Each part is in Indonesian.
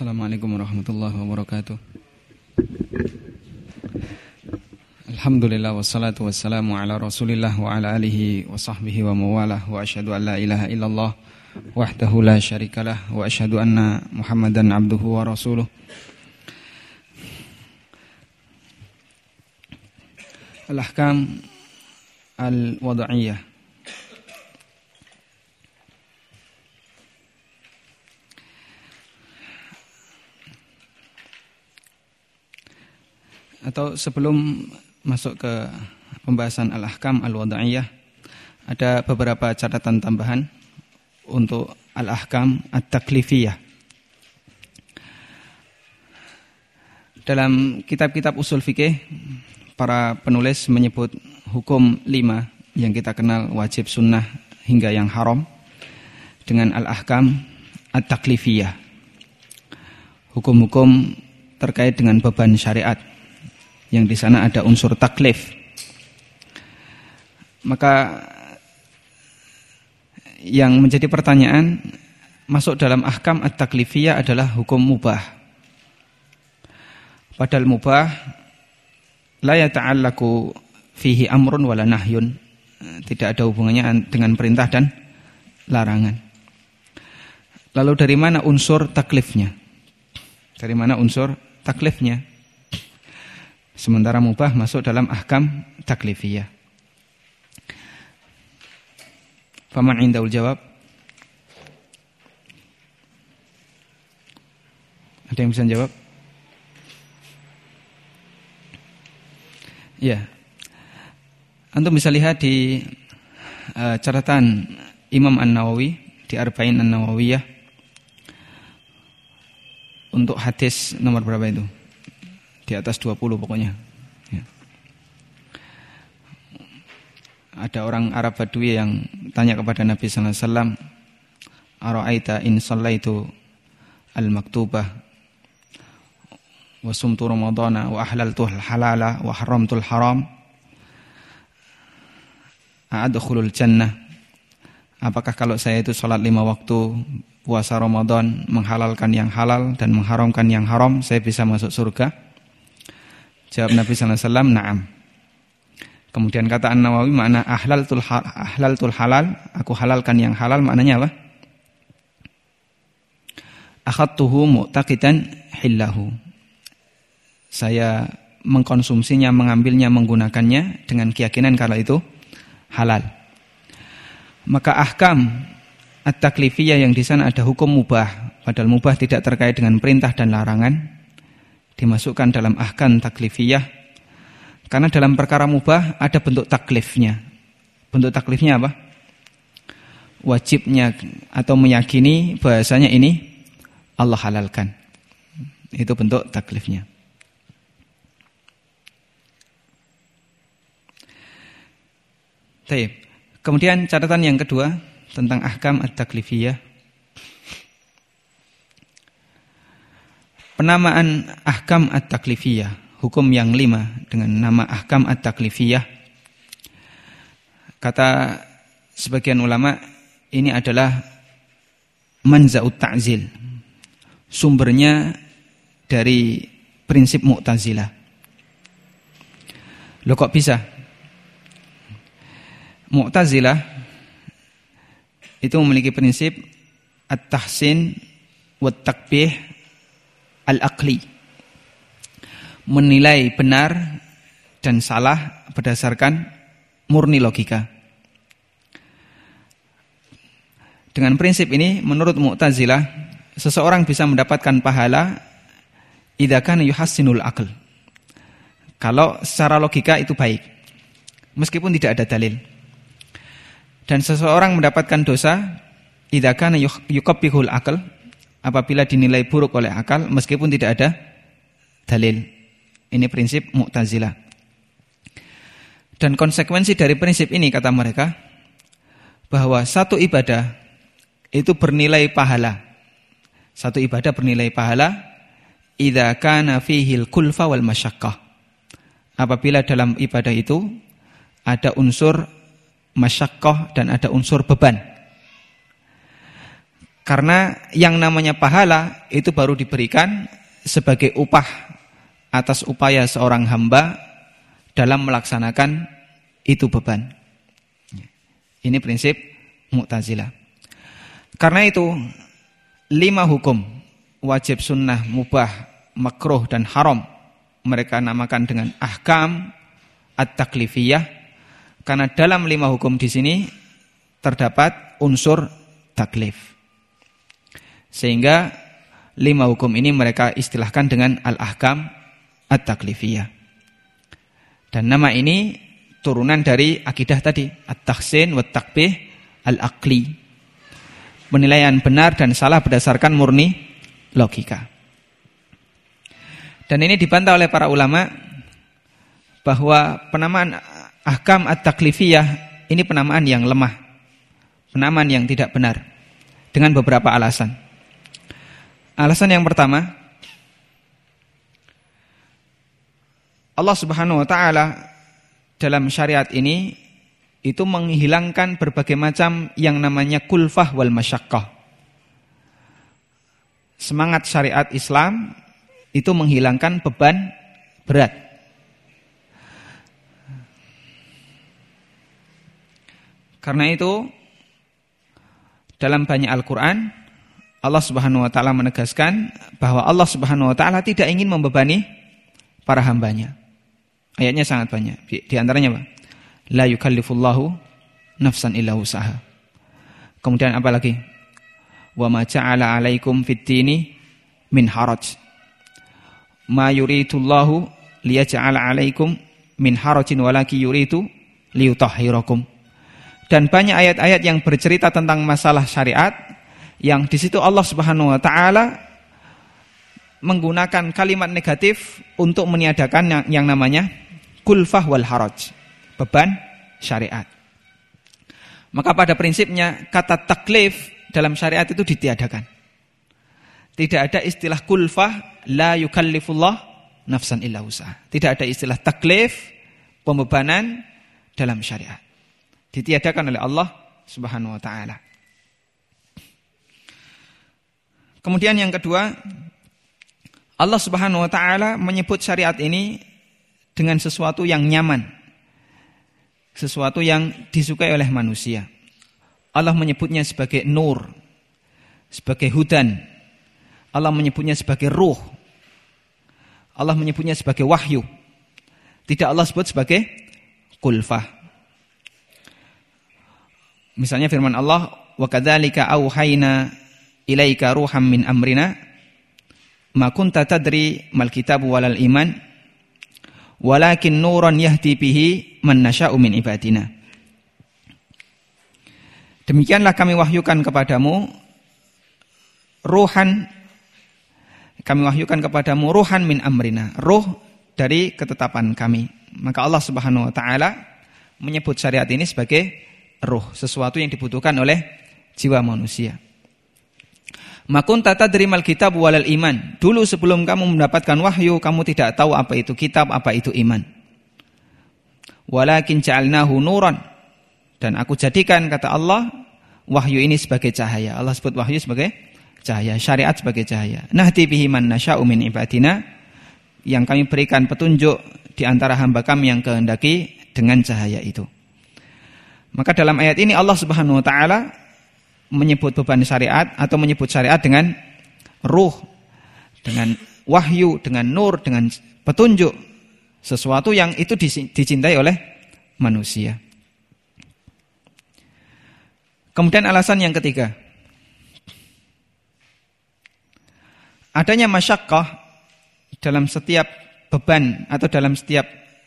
Assalamualaikum warahmatullahi wabarakatuh. Alhamdulillah wassalatu wassalamu ala Rasulillah wa ala alihi wa sahbihi wa mawalah wa asyhadu an la ilaha illallah wahdahu la syarikalah wa asyhadu anna Muhammadan abduhu wa rasuluh. Al-ahkam al-wad'iyah. Atau sebelum masuk ke pembahasan al-ahkam al-wad'iyah, ada beberapa catatan tambahan untuk al-ahkam at-taklifiyah. Dalam kitab-kitab usul fikih, para penulis menyebut hukum 5 yang kita kenal wajib, sunnah, hingga yang haram dengan al-ahkam at-taklifiyah. Hukum-hukum terkait dengan beban syariat, yang di sana ada unsur taklif. Maka yang menjadi pertanyaan, masuk dalam ahkam at-taklifiyah adalah hukum mubah. Padahal mubah la yata'allaku fihi amrun wala nahyun, tidak ada hubungannya dengan perintah dan larangan. Lalu dari mana unsur taklifnya? Dari mana unsur taklifnya? Sementara mubah masuk dalam ahkam taklifiyah. Faman indaul jawab? Ada yang bisa jawab? Ya. Antum bisa lihat di catatan Imam An-Nawawi di Arba'in An-Nawawiyah untuk hadis nomor berapa itu? Di atas 20 pokoknya ya. Ada orang Arab Badui yang tanya kepada Nabi sallallahu alaihi wasallam, "Ara'aita in shallaitu al-maktubah wa sumtu ramadhana wa ahlaltu al-halala wa haramtu al-haram a'adkhulul jannah?" Apakah kalau saya itu salat 5 waktu, puasa Ramadan, menghalalkan yang halal dan mengharamkan yang haram, saya bisa masuk surga? Jawab Nabi sallallahu alaihi wasallam, "Na'am." Kemudian kata An-Nawawi, makna ahlaltul halal, aku halalkan yang halal, maknanya apa? Akhadtuhu mu'taqidan hillahu. Saya mengkonsumsinya, mengambilnya, menggunakannya dengan keyakinan kalau itu halal. Maka ahkam at-taklifiyah yang di sana ada hukum mubah, padahal mubah tidak terkait dengan perintah dan larangan, dimasukkan dalam ahkam taklifiyah, karena dalam perkara mubah ada bentuk taklifnya. Bentuk taklifnya apa? Wajibnya atau meyakini bahasanya ini Allah halalkan. Itu bentuk taklifnya. Baik. Kemudian catatan yang kedua tentang ahkam at-taklifiyah. Penamaan ahkam at-taklifiyah, hukum yang 5 dengan nama ahkam at-taklifiyah. Kata sebagian ulama, ini adalah manza'ut ta'zil. Sumbernya dari prinsip Mu'tazilah. Loh kok bisa? Mu'tazilah itu memiliki prinsip at-tahsin wat-takbih al-aqli, menilai benar dan salah berdasarkan murni logika. Dengan prinsip ini, menurut Mu'tazilah, seseorang bisa mendapatkan pahala idza kana yuhassinul aql, kalau secara logika itu baik, meskipun tidak ada dalil. Dan seseorang mendapatkan dosa idza kana yuqabbihul aql, apabila dinilai buruk oleh akal meskipun tidak ada dalil. Ini prinsip Mu'tazilah. Dan konsekuensi dari prinsip ini, kata mereka, bahwa satu ibadah itu bernilai pahala. Satu ibadah bernilai pahala idza kana fihil kulfa wal masyaqqah, apabila dalam ibadah itu ada unsur masyaqqah dan ada unsur beban. Karena yang namanya pahala itu baru diberikan sebagai upah atas upaya seorang hamba dalam melaksanakan itu beban. Ini prinsip Mu'tazilah. Karena itu 5 hukum wajib, sunnah, mubah, makruh dan haram mereka namakan dengan ahkam at-taklifiyah, karena dalam 5 hukum di sini terdapat unsur taklif. Sehingga 5 hukum ini mereka istilahkan dengan al-ahkam at-taklifiyah. Dan nama ini turunan dari akidah tadi, at-takhsin wa at-taqbih al-aqli. Penilaian benar dan salah berdasarkan murni logika. Dan ini dibantah oleh para ulama bahwa penamaan ahkam at-taklifiyah ini penamaan yang lemah, penamaan yang tidak benar, dengan beberapa alasan. Alasan yang pertama, Allah Subhanahu wa taala dalam syariat ini itu menghilangkan berbagai macam yang namanya kulfah wal masyaqqah. Semangat syariat Islam itu menghilangkan beban berat. Karena itu dalam banyak Al-Qur'an Allah Subhanahu wa taala menegaskan bahwa Allah Subhanahu wa taala tidak ingin membebani para hambanya. Ayatnya sangat banyak. Di antaranya apa? La yukallifullahu nafsan illa wus'aha. Kemudian apa lagi? Wa ma ja'ala 'alaikum fid-dini min haraj. Ma yuridullahu liyaj'ala 'alaikum min harajin walaki yuridu liyutahhirakum. Dan banyak ayat-ayat yang bercerita tentang masalah syariat yang di situ Allah Subhanahu wa taala menggunakan kalimat negatif untuk meniadakan yang namanya kulfah wal haraj, beban syariat. Maka pada prinsipnya kata taklif dalam syariat itu ditiadakan. Tidak ada istilah kulfah, la yukallifullah nafsan illa wus'aha. Tidak ada istilah taklif, pembebanan dalam syariat. Ditiadakan oleh Allah Subhanahu wa taala. Kemudian yang kedua, Allah Subhanahu wa taala menyebut syariat ini dengan sesuatu yang nyaman, sesuatu yang disukai oleh manusia. Allah menyebutnya sebagai nur, sebagai hudan. Allah menyebutnya sebagai ruh. Allah menyebutnya sebagai wahyu. Tidak Allah sebut sebagai kulfah. Misalnya firman Allah, wa kadzalika auhayna ilaika ruham min amrina ma kunta tadri mal kitabu walal iman walakin nuran yahdi bihi man nasya'u min ibadina. Demikianlah kami wahyukan kepadamu ruhan, kami wahyukan kepadamu ruhan min amrina, ruh dari ketetapan kami. Maka Allah Subhanahu wa taala menyebut syariat ini sebagai ruh, sesuatu yang dibutuhkan oleh jiwa manusia. Makun tata derimal kitab walal iman. Dulu sebelum kamu mendapatkan wahyu, kamu tidak tahu apa itu kitab, apa itu iman. Walakin ja'alnahu nuran. Dan aku jadikan, kata Allah, wahyu ini sebagai cahaya. Allah sebut wahyu sebagai cahaya, syariat sebagai cahaya. Nahdi bihi man nasya'u min ibadina. Yang kami berikan petunjuk di antara hamba kami yang kehendaki dengan cahaya itu. Maka dalam ayat ini Allah Subhanahu wa taala menyebut beban syariat atau menyebut syariat dengan ruh, dengan wahyu, dengan nur, dengan petunjuk, sesuatu yang itu dicintai oleh manusia. Kemudian alasan yang ketiga, adanya masyaqqah dalam setiap beban atau dalam setiap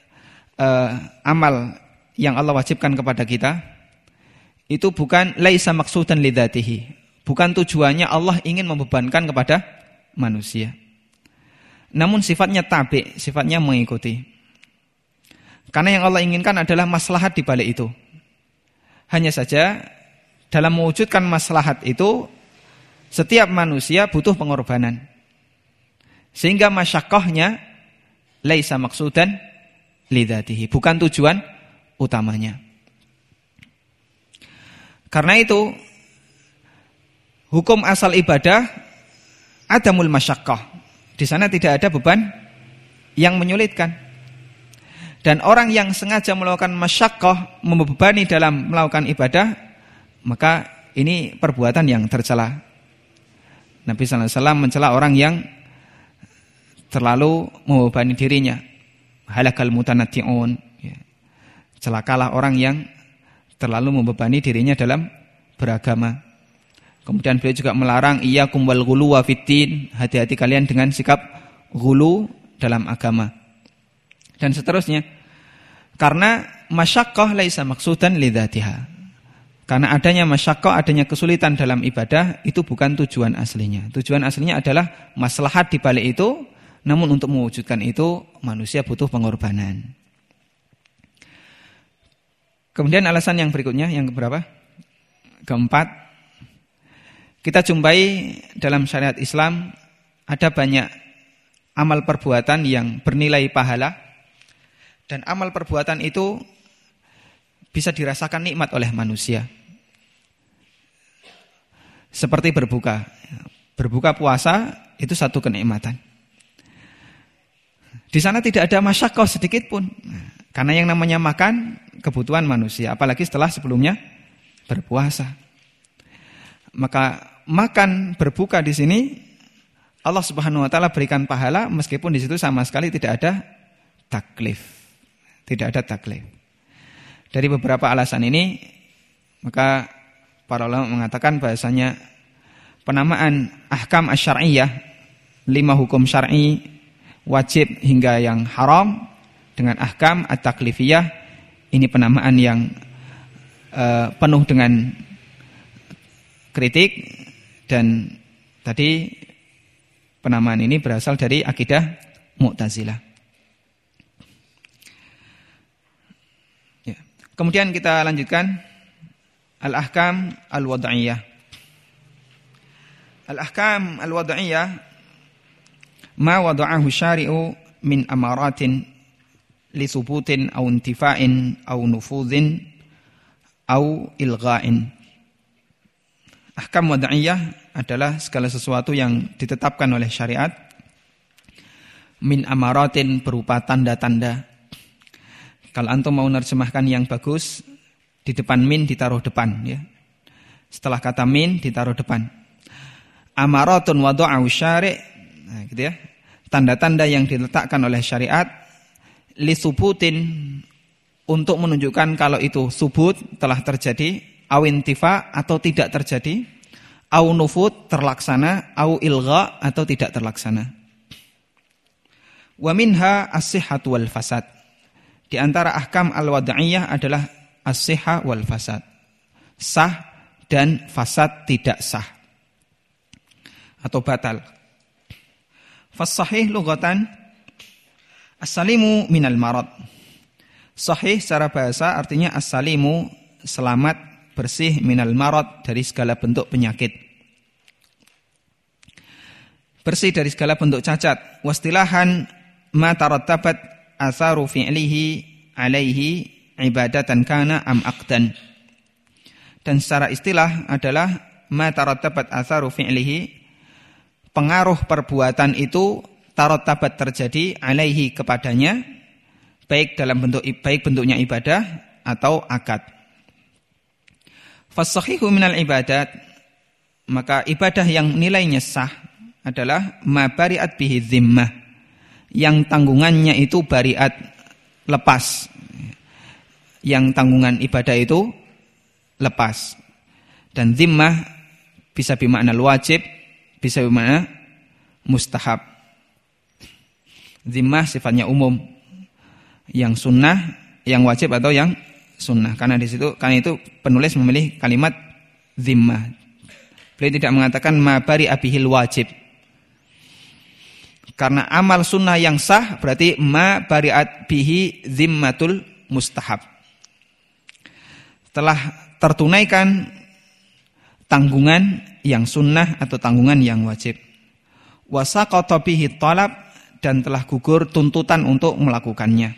amal yang Allah wajibkan kepada kita. Itu bukan laisa maqsudan lidzatihi, bukan tujuannya Allah ingin membebankan kepada manusia. Namun sifatnya tabi', sifatnya mengikuti. Karena yang Allah inginkan adalah maslahat di balik itu. Hanya saja dalam mewujudkan maslahat itu setiap manusia butuh pengorbanan. Sehingga masyaqqahnya laisa maqsudan lidzatihi, bukan tujuan utamanya. Karena itu hukum asal ibadah adamul masyaqqah. Di sana tidak ada beban yang menyulitkan. Dan orang yang sengaja melakukan masyaqqah, membebani dalam melakukan ibadah, maka ini perbuatan yang tercela. Nabi sallallahu alaihi wasallam mencela orang yang terlalu membebani dirinya. Halakal mutanatti'un. Ya. Celakalah orang yang terlalu membebani dirinya dalam beragama. Kemudian beliau juga melarang iyyakum wal ghuluwa fiddin, hati-hati kalian dengan sikap ghulu dalam agama. Dan seterusnya. Karena masyaqqah laisa maqsudan lidzatiha. Karena adanya masyaqqah, adanya kesulitan dalam ibadah itu bukan tujuan aslinya. Tujuan aslinya adalah maslahat di balik itu, namun untuk mewujudkan itu manusia butuh pengorbanan. Kemudian alasan yang berikutnya, yang keberapa? Keempat, kita jumpai dalam syariat Islam ada banyak amal perbuatan yang bernilai pahala, dan amal perbuatan itu bisa dirasakan nikmat oleh manusia. Seperti berbuka. Berbuka puasa itu satu kenikmatan. Di sana tidak ada masyaqqah sedikit pun. Karena yang namanya makan kebutuhan manusia, apalagi setelah sebelumnya berpuasa. Maka makan berbuka di sini Allah Subhanahu wa taala berikan pahala meskipun di situ sama sekali tidak ada taklif. Tidak ada taklif. Dari beberapa alasan ini, maka para ulama mengatakan bahasanya penamaan ahkam asy-syar'iyyah, 5 hukum syar'i wajib hingga yang haram dengan ahkam at-taklifiyah, ini penamaan yang penuh dengan kritik, dan tadi penamaan ini berasal dari akidah Mu'tazilah. Ya. Kemudian kita lanjutkan al-ahkam al-wad'iyah. Al-ahkam al-wad'iyah ma wada'ahu syari'u min amaratin li thubutin aw intifa'in aw nufudhin aw ilgha'in. Ahkam wad'iyah adalah segala sesuatu yang ditetapkan oleh syariat min amaratin, berupa tanda-tanda. Kalau antum mau nerjemahkan yang bagus, di depan min ditaruh depan, ya. Setelah kata min ditaruh depan. Amaratun wada'ahu syari', nah, gitu ya. Tanda-tanda yang diletakkan oleh syariat li subutin, untuk menunjukkan kalau itu subut telah terjadi, au intifa atau tidak terjadi, au nufud terlaksana, au ilgha atau tidak terlaksana. Wa minha as-sihhatu wal fasad. Di antara ahkam al-wad'iyah adalah as-sihha wal fasad. Sah dan fasad tidak sah atau batal. Fas-sahih lughatan as-salimu minal marad. Sahih secara bahasa artinya as-salimu, selamat, bersih, minal marad, dari segala bentuk penyakit. Bersih dari segala bentuk cacat. Wastilahan ma tarattabat atharu fi'lihi alaihi ibadatan kana am aqdan. Dan secara istilah adalah ma tarattabat atharu fi'lihi, pengaruh perbuatan itu tarattabat terjadi alaihi kepadanya, baik dalam bentuknya ibadah atau akad. Fas-sahihu minal ibadat, maka ibadah yang nilainya sah adalah ma bari'at bihi zimmah, yang tanggungannya itu bari'at, lepas. Yang tanggungan ibadah itu lepas. Dan zimmah bisa bermakna wajib, bisa bermakna mustahab. Zimmah sifatnya umum, yang sunnah, yang wajib atau yang sunnah. Karena itu penulis memilih kalimat zimmah. Beliau tidak mengatakan ma bari abihil wajib. Karena amal sunnah yang sah berarti ma bari'at bihi zimmatul mustahab. Telah tertunaikan tanggungan yang sunnah atau tanggungan yang wajib. Wa saqata bihi talab, dan telah gugur tuntutan untuk melakukannya.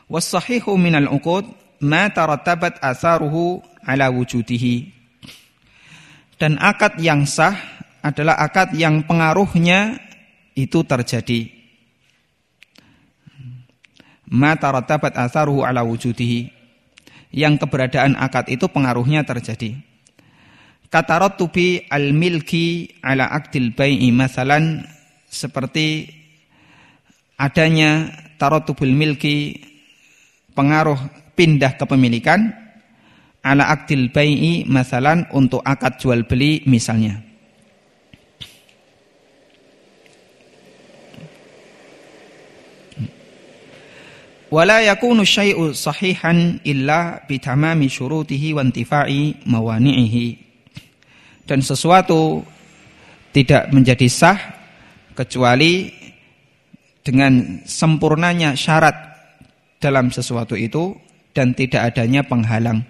Was-sahihu minal uqud ma tarattabat atharuhu ala wujudihi. Dan akad yang sah adalah akad yang pengaruhnya itu terjadi. Ma tarattabat atharuhu ala wujudihi. Yang keberadaan akad itu pengaruhnya terjadi. Katarattubi al-milki ala aqdil bai'i masalan, seperti adanya taratubul milki, pengaruh pindah kepemilikan, ala aqdil bai'i masalan, untuk akad jual beli misalnya. Wala yakunu syai'u sahihan illa bitamami syurutihi wa intifa'i mawani'ihi. Dan sesuatu tidak menjadi sah kecuali dengan sempurnanya syarat dalam sesuatu itu dan tidak adanya penghalang.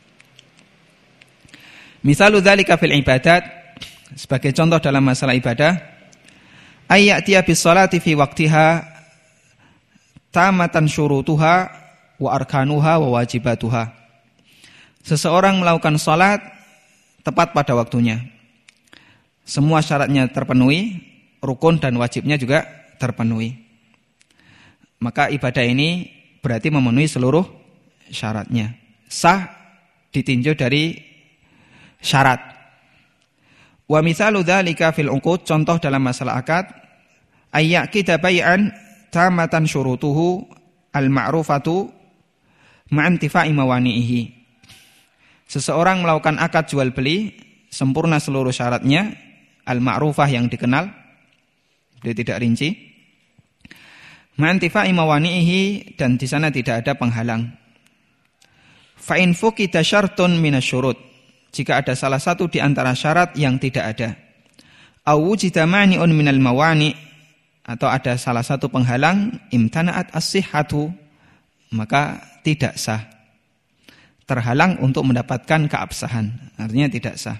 Misalu dzalika fil ibadat, sebagai contoh dalam masalah ibadah, ayyatiya bis salati fi waqtiha tamatan syurutuha wa arkanuha wa wajibatuha. Seseorang melakukan salat tepat pada waktunya. Semua syaratnya terpenuhi, rukun dan wajibnya juga terpenuhi. Maka ibadah ini berarti memenuhi seluruh syaratnya. Sah ditinjau dari syarat. Wa mithalu dzalika fil uqud, contoh dalam masalah akad, ayyakida bai'an tamatan syurutuhu al-ma'rufatu ma'antifa'i mawani'ihi. Seseorang melakukan akad jual beli sempurna seluruh syaratnya, al-ma'rufah yang dikenal, dia tidak rinci, ma'antifa'i mawani'ihi, dan di sana tidak ada penghalang. Fa in fuqida syartun minasyurut, jika ada salah satu di antara syarat yang tidak ada, aw wujida mani'un minal mawani', atau ada salah satu penghalang, imtana'at as-sihhatu, maka tidak sah. Terhalang untuk mendapatkan keabsahan, artinya tidak sah.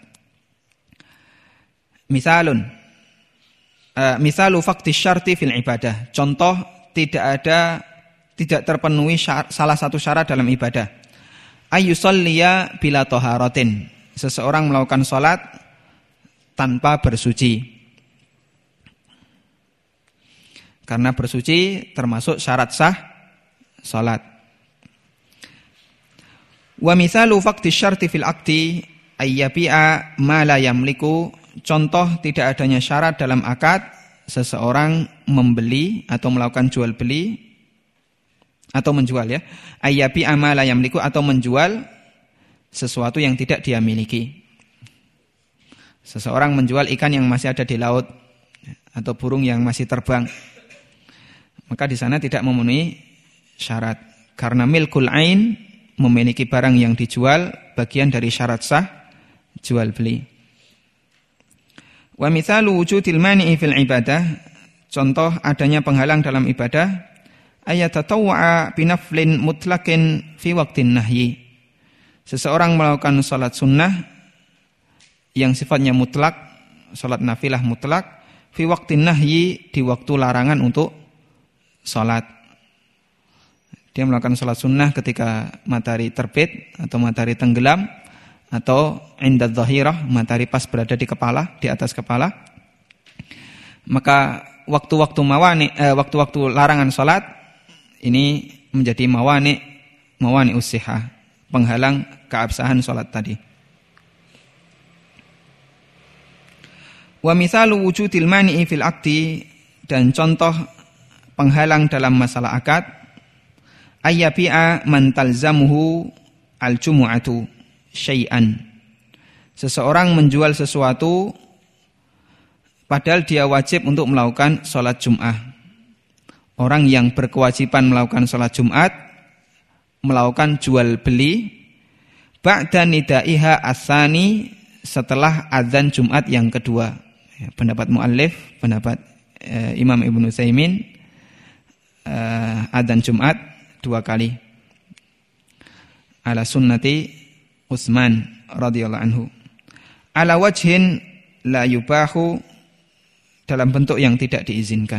Misalu faqdi syarti fil ibadah, contoh tidak terpenuhi salah satu syarat dalam ibadah. Ayyusalliya bila taharatin, seseorang melakukan salat tanpa bersuci. Karena bersuci termasuk syarat sah salat. Wa mithalu faqdi syarti fil aqdi ayyabi'a ma la yamliku, contoh tidak adanya syarat dalam akad, seseorang membeli atau melakukan jual beli atau menjual, ya. Ayyabi'a ma la yamliku, atau menjual sesuatu yang tidak dia miliki. Seseorang menjual ikan yang masih ada di laut atau burung yang masih terbang, maka di sana tidak memenuhi syarat. Karena milkul ain, memiliki barang yang dijual, bagian dari syarat sah jual beli. Wa mithalu wujudil mani'i fil ibadah, contoh adanya penghalang dalam ibadah, ayatatawwa'a binaflin mutlaqin fi waqtin nahyi. Seseorang melakukan salat sunnah yang sifatnya mutlak, salat nafilah mutlak, fi waqtin nahyi, di waktu larangan untuk salat. Dia melakukan salat sunnah ketika matahari terbit atau matahari tenggelam, atau inda dhahirah, matahari pas berada di kepala, di atas kepala. Maka waktu-waktu waktu-waktu larangan salat ini menjadi mawani ussihah, penghalang keabsahan salat tadi. Wa mithalu wujudil mani'i fil aqdi, dan contoh penghalang dalam masalah akad, ayyabi'a man talzamuhu al-jumu'atu syai'an. Seseorang menjual sesuatu padahal dia wajib untuk melakukan sholat Jum'ah. Orang yang berkewajiban melakukan sholat Jum'at melakukan jual beli ba'da nidaiha as-sani, setelah azan Jum'at yang kedua. Pendapat muallif, pendapat Imam Ibnu Utsaimin, adzan Jumat 2 kali. Ala sunnati Utsman radhiyallahu anhu. Ala wajhin la yubahu, dalam bentuk yang tidak diizinkan.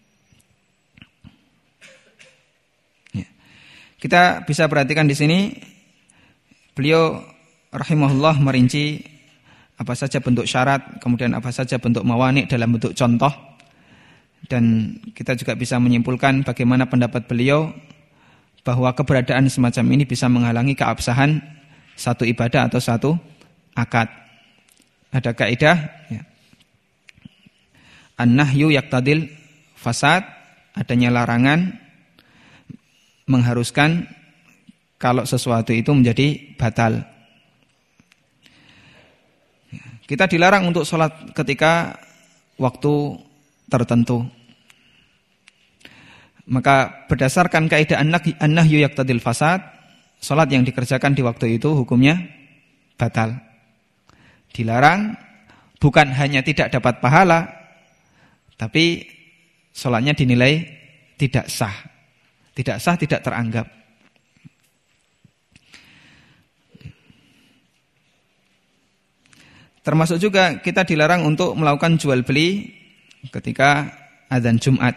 Ya. Kita bisa perhatikan di sini beliau rahimahullah merinci apa saja bentuk syarat, kemudian apa saja bentuk mawani dalam bentuk contoh. Dan kita juga bisa menyimpulkan bagaimana pendapat beliau bahwa keberadaan semacam ini bisa menghalangi keabsahan satu ibadah atau satu akad. Ada kaidah ya. An-nahyu yaqtadil fasad, adanya larangan mengharuskan kalau sesuatu itu menjadi batal. Kita dilarang untuk sholat ketika waktu tertentu. Maka berdasarkan kaidah an-nahyu yaqtadil fasad, sholat yang dikerjakan di waktu itu hukumnya batal. Dilarang bukan hanya tidak dapat pahala, tapi sholatnya dinilai tidak sah. Tidak sah, tidak teranggap. Termasuk juga kita dilarang untuk melakukan jual beli ketika adzan Jumat.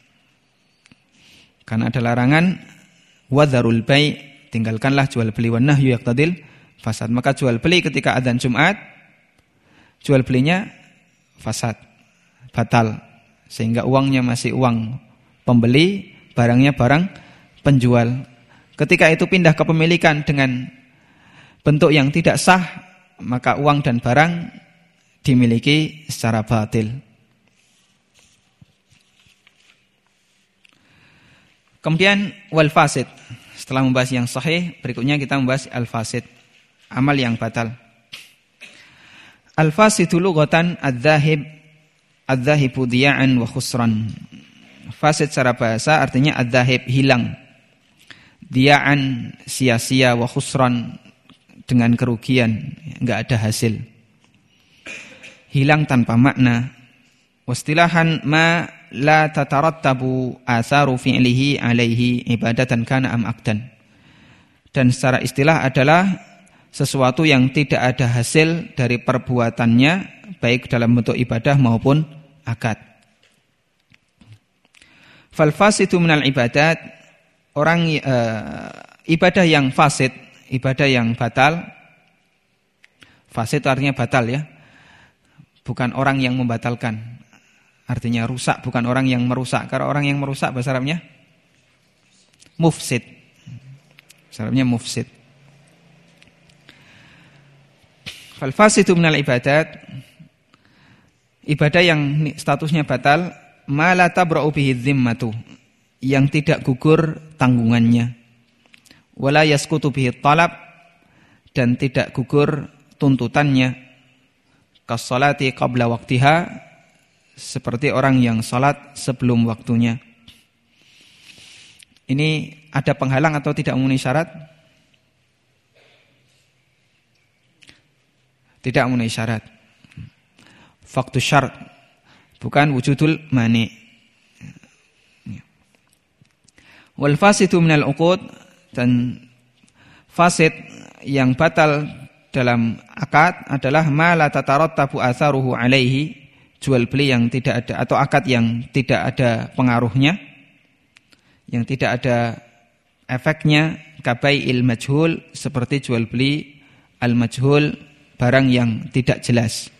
Karena ada larangan wadharul bai', tinggalkanlah jual beli, wan nahyu yaqtadil fasad. Maka jual beli ketika adzan Jumat, jual belinya fasad, batal. Sehingga uangnya masih uang pembeli, barangnya barang penjual. Ketika itu pindah kepemilikan dengan bentuk yang tidak sah, maka uang dan barang dimiliki secara batil. Kemudian wal fasid. Setelah membahas yang sahih, berikutnya kita membahas al fasid, amal yang batal. Al fasidu lughatan adz-dzahibu diya'an wa khusran. Fasid secara bahasa artinya adz-dzahib, hilang. Diya'an sia-sia, wa khusran dengan kerugian, enggak ada hasil. Hilang tanpa makna. Wastilahan ma la tatarattabu atharu fi'lihi alaihi ibadatan kana am akdan. Dan secara istilah adalah sesuatu yang tidak ada hasil dari perbuatannya, baik dalam bentuk ibadah maupun akad. Fal fasidu minal ibadat, orang ibadah yang fasid, ibadah yang batal. Fasid artinya batal ya, bukan orang yang membatalkan. Artinya rusak, bukan orang yang merusak. Karena orang yang merusak bahasa Arabnya mufsid. Bahasa Arabnya mufsid. Fal fasidu minal ibadat, ibadah yang statusnya batal, ma la tabra'u bihi dhimmatu, yang tidak gugur tanggungannya. Wala yasqutu bihi talab, dan tidak gugur tuntutannya. Kas-salati qabla waqtiha, seperti orang yang salat sebelum waktunya. Ini ada penghalang atau tidak memenuhi syarat? Tidak memenuhi syarat. Faktu syarat, bukan wujudul mani. Wal fasidu minal uqud, dan fasid yang batal dalam akad adalah ma la tatarattabu atharuhu alaihi, jual beli yang tidak ada, atau akad yang tidak ada pengaruhnya, yang tidak ada efeknya, kabai'il majhul, seperti jual beli al majhul, barang yang tidak jelas.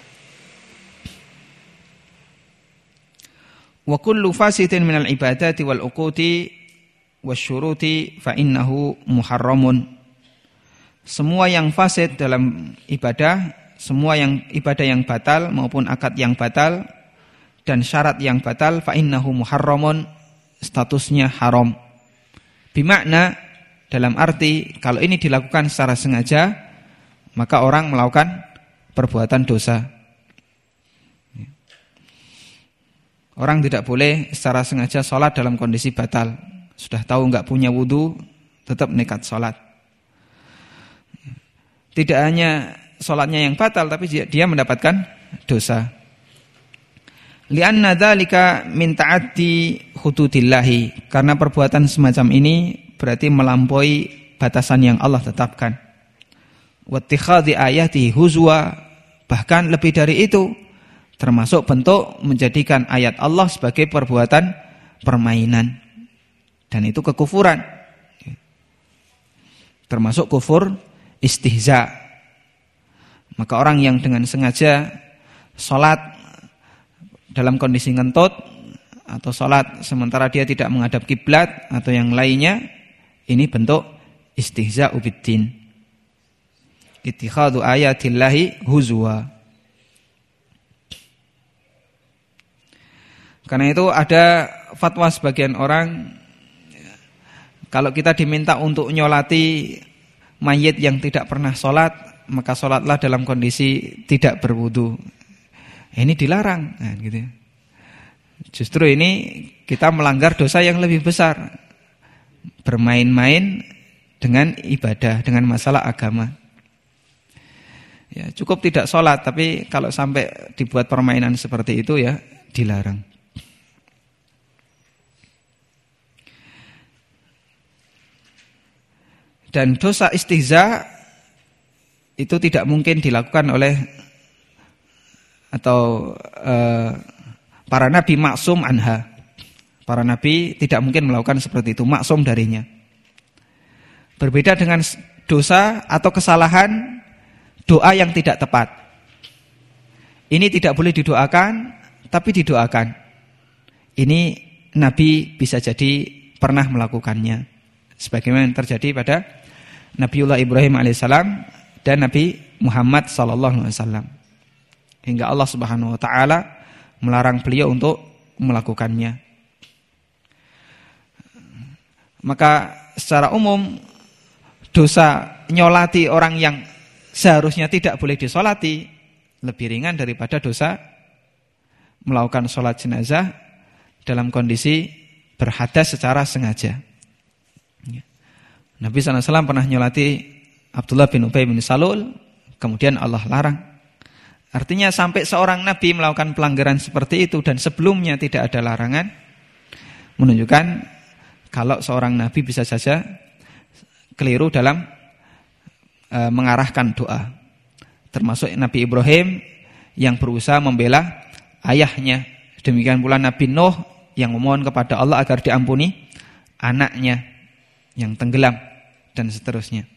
Wa kullu fasidin minal ibadati wal uqudi wasyuruti fa innahu muharramun. Semua yang fasid dalam ibadah, semua yang ibadah yang batal maupun akad yang batal dan syarat yang batal, fa innahu muharramun, statusnya haram. Bimakna, dalam arti kalau ini dilakukan secara sengaja, maka orang melakukan perbuatan dosa. Orang tidak boleh secara sengaja sholat dalam kondisi batal. Sudah tahu enggak punya wudu, tetap nekat sholat. Tidak hanya sholatnya yang batal, tapi dia mendapatkan dosa. Li'anna dzalika min ta'addi hududillahi, karena perbuatan semacam ini berarti melampaui batasan yang Allah tetapkan. Wattikhadhi ayatihi huzwa, bahkan lebih dari itu, termasuk bentuk menjadikan ayat Allah sebagai perbuatan permainan, dan itu kekufuran, termasuk kufur istihza. Maka orang yang dengan sengaja sholat dalam kondisi ngentut atau sholat sementara dia tidak menghadap kiblat atau yang lainnya, ini bentuk istihza'u biddin, ittikhadhu ayatillahi huzwa. Karena itu ada fatwa sebagian orang, kalau kita diminta untuk nyolati mayit yang tidak pernah sholat, maka sholatlah dalam kondisi tidak berwudu. Ini dilarang, nah, gitu. Justru ini kita melanggar dosa yang lebih besar, bermain-main dengan ibadah, dengan masalah agama. Ya, cukup tidak sholat, tapi kalau sampai dibuat permainan seperti itu ya dilarang. Dan dosa istihza itu tidak mungkin dilakukan oleh atau para nabi maksum anha. Para nabi tidak mungkin melakukan seperti itu, maksum darinya. Berbeda dengan dosa atau kesalahan doa yang tidak tepat. Ini tidak boleh didoakan, tapi didoakan. Ini nabi bisa jadi pernah melakukannya, sebagaimana yang terjadi pada Nabiullah Ibrahim alaihissalam dan Nabi Muhammad sallallahu alaihi wasallam. Hingga Allah Subhanahu wa taala melarang beliau untuk melakukannya. Maka secara umum dosa nyolati orang yang seharusnya tidak boleh disolati lebih ringan daripada dosa melakukan sholat jenazah dalam kondisi berhadas secara sengaja. Nabi SAW pernah nyolati Abdullah bin Ubay bin Salul, kemudian Allah larang. Artinya sampai seorang Nabi melakukan pelanggaran seperti itu dan sebelumnya tidak ada larangan, menunjukkan kalau seorang Nabi bisa saja keliru dalam mengarahkan doa. Termasuk Nabi Ibrahim yang berusaha membela ayahnya. Demikian pula Nabi Nuh yang memohon kepada Allah agar diampuni anaknya yang tenggelam, dan seterusnya.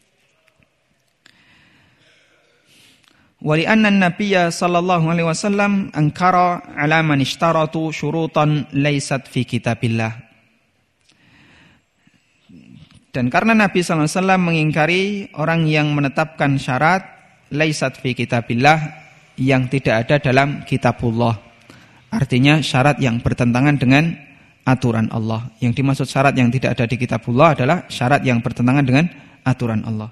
Wa li anna an-nabiyya sallallahu alaihi wasallam ankara 'ala man ishtaratu syurutan laysat fi kitabillah. Dan karena Nabi sallallahu alaihi wasallam mengingkari orang yang menetapkan syarat laysat fi kitabillah, yang tidak ada dalam kitabullah. Artinya syarat yang bertentangan dengan aturan Allah. Yang dimaksud syarat yang tidak ada di kitabullah adalah syarat yang bertentangan dengan aturan Allah.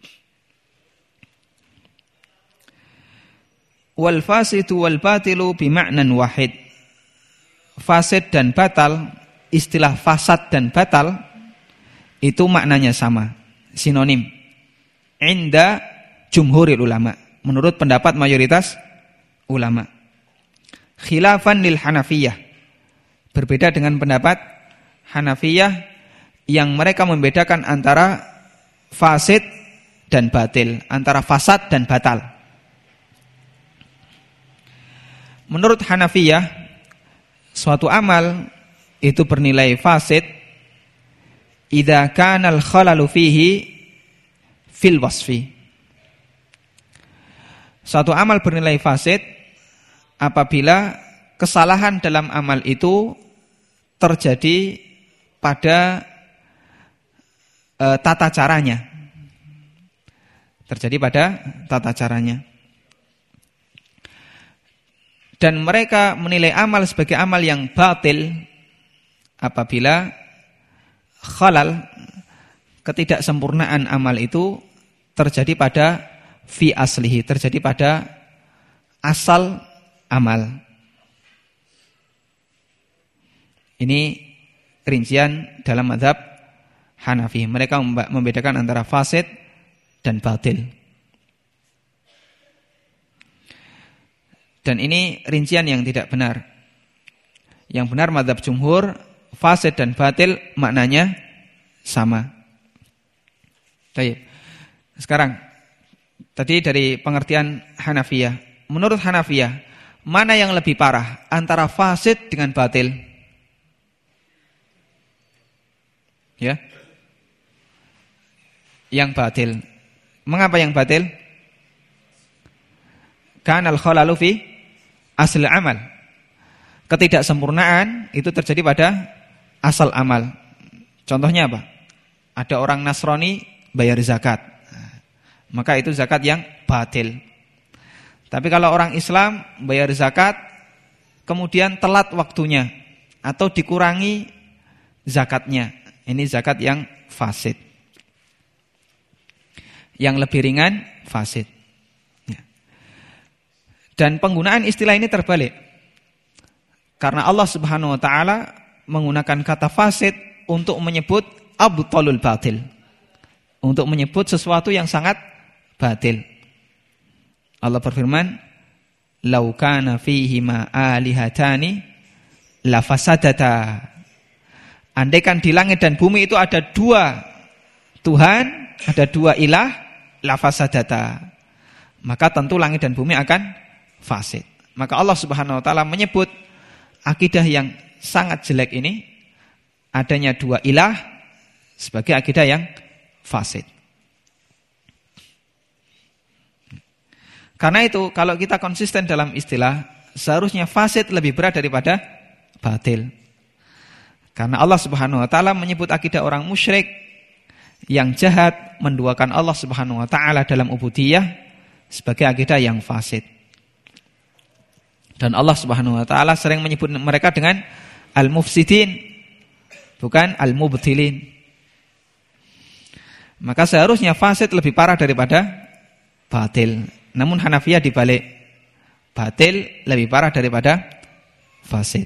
Wal fasidu wal batilu bima'nan wahid. Fasid dan batal, istilah fasad dan batal itu maknanya sama, sinonim. Inda jumhuril ulama, menurut pendapat mayoritas ulama. Khilafan lil Hanafiyah, berbeda dengan pendapat Hanafiyah yang mereka membedakan antara fasid dan batil, antara fasad dan batal. Menurut Hanafiyah, suatu amal itu bernilai fasid idza kana al-khalalu fihi fil wasfi. Suatu amal bernilai fasid apabila kesalahan dalam amal itu terjadi pada tata caranya. Terjadi pada tata caranya. Dan mereka menilai amal sebagai amal yang batil apabila khalal, ketidaksempurnaan amal itu terjadi pada fi aslihi, terjadi pada asal amal. Ini rincian dalam mazhab Hanafi. Mereka membedakan antara fasid dan batil. Dan ini rincian yang tidak benar. Yang benar mazhab jumhur, fasid dan batil maknanya sama. Baik. Sekarang tadi dari pengertian Hanafiyah. Menurut Hanafiyah, mana yang lebih parah antara fasid dengan batil? Ya, yang batil. Mengapa yang batil? kanal khalalu fi asl amal. Ketidaksempurnaan itu terjadi pada asal amal. Contohnya apa? Ada orang Nasrani bayar zakat, maka itu zakat yang batil. Tapi kalau orang Islam bayar zakat kemudian telat waktunya atau dikurangi zakatnya, ini zakat yang fasid. Yang lebih ringan fasid. Dan penggunaan istilah ini terbalik. Karena Allah Subhanahu wa taala menggunakan kata fasid untuk menyebut abtalul batil. Untuk menyebut sesuatu yang sangat batil. Allah berfirman, "Lau kana fihima alihatani la fasadata." Andaikan di langit dan bumi itu ada dua Tuhan, ada dua ilah, la fasadata. Maka tentu langit dan bumi akan fasid. Maka Allah Subhanahu wa taala menyebut akidah yang sangat jelek ini, adanya dua ilah, sebagai akidah yang fasid. Karena itu kalau kita konsisten dalam istilah, seharusnya fasid lebih berat daripada batil. Karena Allah Subhanahu wa taala menyebut akidah orang musyrik yang jahat, menduakan Allah Subhanahu wa taala dalam ubudiyah sebagai akidah yang fasid. Dan Allah Subhanahu wa taala sering menyebut mereka dengan al-mufsidin, bukan al-mubtilin. Maka seharusnya fasid lebih parah daripada batil. Namun Hanafiyah dibalik, batil lebih parah daripada fasid.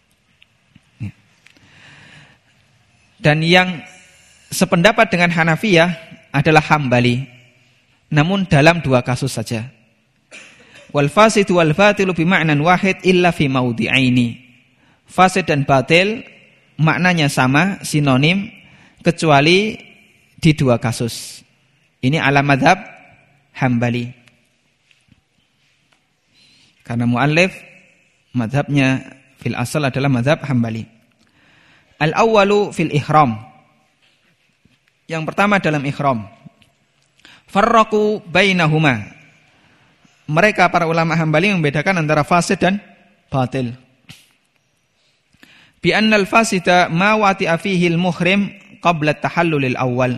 Dan yang sependapat dengan Hanafiyah adalah Hambali, namun dalam dua kasus saja. Wal fasidu wal batilu bima'nan wahid illa fi maudi'aini. Fasid dan batil maknanya sama, sinonim, kecuali di dua kasus. Ini ala madhab Hambali. Karena mu'allif madhabnya fil asal adalah madhab Hambali. Al-awwalu fil ihram. Yang pertama dalam ihram. Farraqu bainahuma. Mereka para ulama Hambali membedakan antara fasid dan batil. Bi annal fasida ma wati'a fihi al-muhrim qabla at-tahallul al-awwal.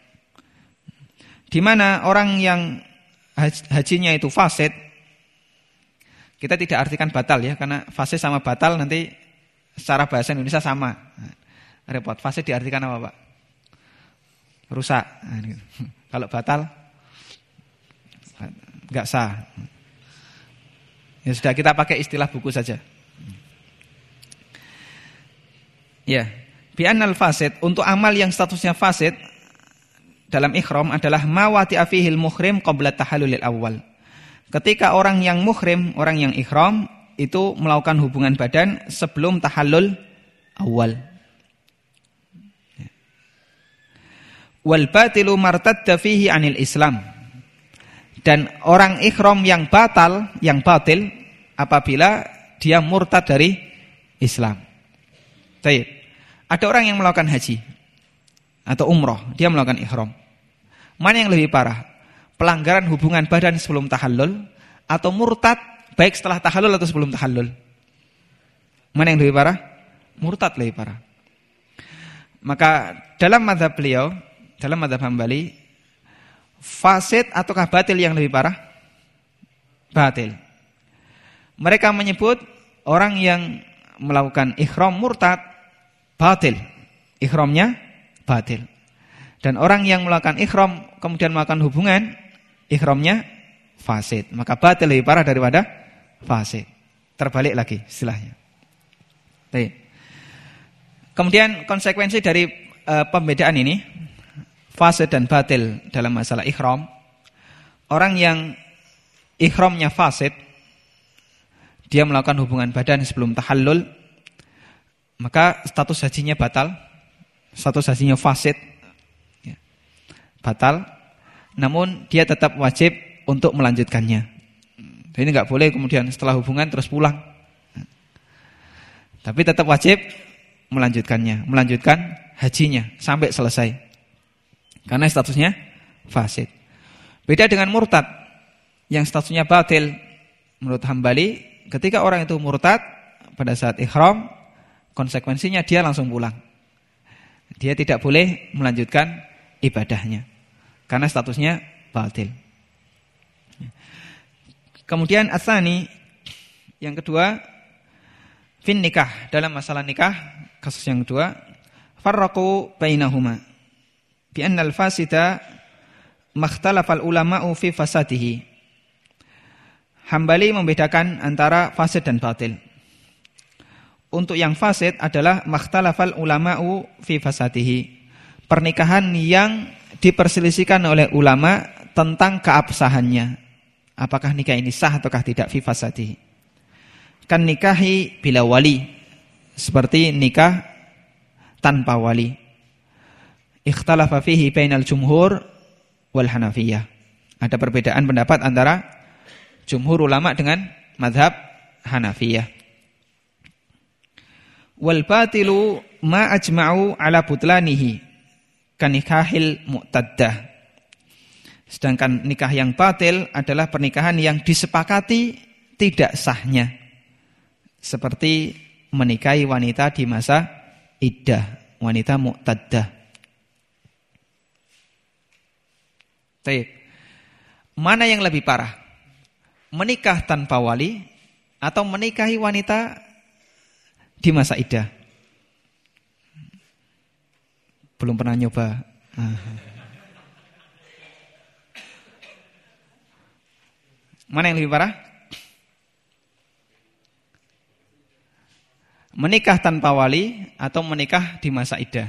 Di mana orang yang hajinya itu fasid, kita tidak artikan batal ya, karena fasid sama batal nanti secara bahasa Indonesia sama. Repot. Fasid diartikan apa, Pak? Rusak. Kalau batal enggak sah. Ya sudah, kita pakai istilah buku saja. Ya, bi annal fasid, untuk amal yang statusnya fasid dalam ihram adalah ma wati'a fihi al-muhrim qabla tahallulil awal. Ketika orang yang muhrim, orang yang ihram itu melakukan hubungan badan sebelum tahallul awal. Wal batilu martadda fihi 'anil Islam. Dan orang ihram yang batil apabila dia murtad dari Islam. Baik. Ada orang yang melakukan haji atau umroh, dia melakukan ihram. Mana yang lebih parah? Pelanggaran hubungan badan sebelum tahallul atau murtad baik setelah tahallul atau sebelum tahallul? Mana yang lebih parah? Murtad lebih parah. Maka dalam mazhab beliau, dalam mazhab Hambali, fasid ataukah batil yang lebih parah? Batil. Mereka menyebut orang yang melakukan ihram murtad batil. Ihramnya batil. Dan orang yang melakukan ihram kemudian melakukan hubungan, ihramnya fasid. Maka batil lebih parah daripada fasid. Terbalik lagi istilahnya. Baik. Kemudian konsekuensi dari pembedaan ini, fasid dan batil dalam masalah ihram. Orang yang ihramnya fasid, dia melakukan hubungan badan sebelum tahallul, maka status hajinya batal, status hajinya fasid, ya, batal. Namun dia tetap wajib untuk melanjutkannya. Ini enggak boleh kemudian setelah hubungan terus pulang. Tapi tetap wajib melanjutkannya, melanjutkan hajinya sampai selesai. Karena statusnya fasid. Beda dengan murtad yang statusnya batil, Menurut Hambali, ketika orang itu murtad pada saat ihram, konsekuensinya dia langsung pulang. Dia tidak boleh melanjutkan ibadahnya karena statusnya batil. Kemudian asani, yang kedua, fin nikah, dalam masalah nikah, kasus yang kedua, farraqu bainahuma bi anna al-fasida makhtalafa al-ulama'u fi fasadihi. Hambali membedakan antara fasid dan batil. Untuk yang fasid adalah makhtalafal ulama'u fi fasadihi, pernikahan yang diperselisihkan oleh ulama tentang keabsahannya. Apakah nikah ini sah ataukah tidak fi fasadihi. Kan nikahi bila wali, seperti nikah tanpa wali. Ikhtalafa fihi bainal jumhur wal hanafiyah. Ada perbedaan pendapat antara jumhur ulama dengan mazhab Hanafiyah. Wal batilu ma ajma'u ala butlanihi kanikahil mu'taddah. Sedangkan nikah yang batil adalah pernikahan yang disepakati tidak sahnya, seperti menikahi wanita di masa iddah, wanita mu'taddah. Baik. Mana yang lebih parah? Menikah tanpa wali atau menikahi wanita di masa iddah? Belum pernah nyoba. Mana yang lebih parah? Menikah tanpa wali atau menikah di masa iddah?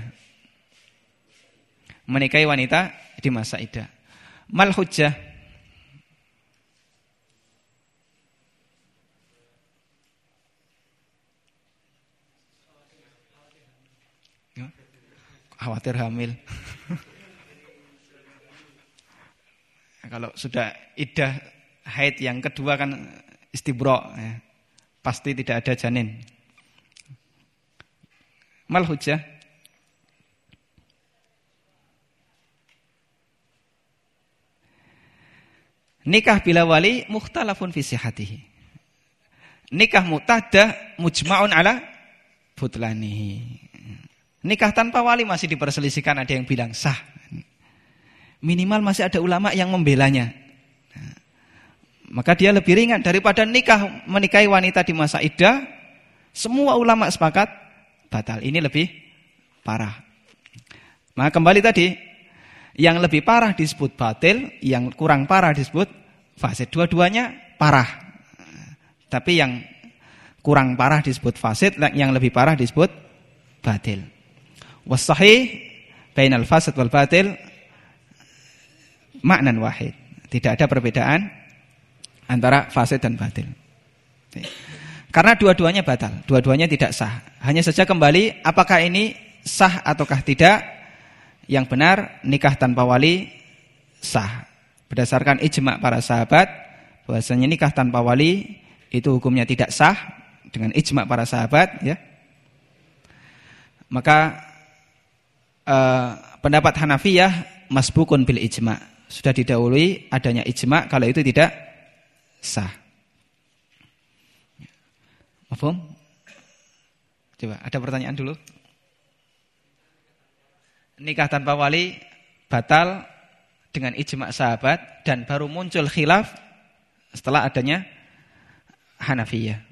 Menikahi wanita di masa iddah. Mal hujjah? Khawatir hamil. Kalau sudah iddah haid yang kedua kan istibra, ya, pasti tidak ada janin. Mal hujjah? Nikah bila wali mukhtalafun fi sihhatihi. Nikah mu'taddah mujma'un ala butlanihi. Nikah tanpa wali masih diperselisihkan, ada yang bilang sah. Minimal masih ada ulama yang membelanya. Maka dia lebih ringan daripada menikahi wanita di masa iddah. Semua ulama sepakat batal. Ini lebih parah. Maka kembali tadi, yang lebih parah disebut batil, yang kurang parah disebut fasid. Dua-duanya parah. Tapi yang kurang parah disebut fasid, yang lebih parah disebut batil. Wassahih bainal fasid wal batil maknan wahid. Tidak ada perbedaan antara fasid dan batil. Karena dua-duanya batal, dua-duanya tidak sah. Hanya saja kembali apakah ini sah ataukah tidak. Yang benar nikah tanpa wali sah. Berdasarkan ijma' para sahabat bahwasanya nikah tanpa wali itu hukumnya tidak sah dengan ijma' para sahabat, ya. Maka pendapat Hanafiyah masbukun bil ijma', sudah didahului adanya ijma' kalau itu tidak sah. Mafhum? Coba ada pertanyaan dulu. Nikah tanpa wali batal dengan ijma' sahabat dan baru muncul khilaf setelah adanya Hanafiyah.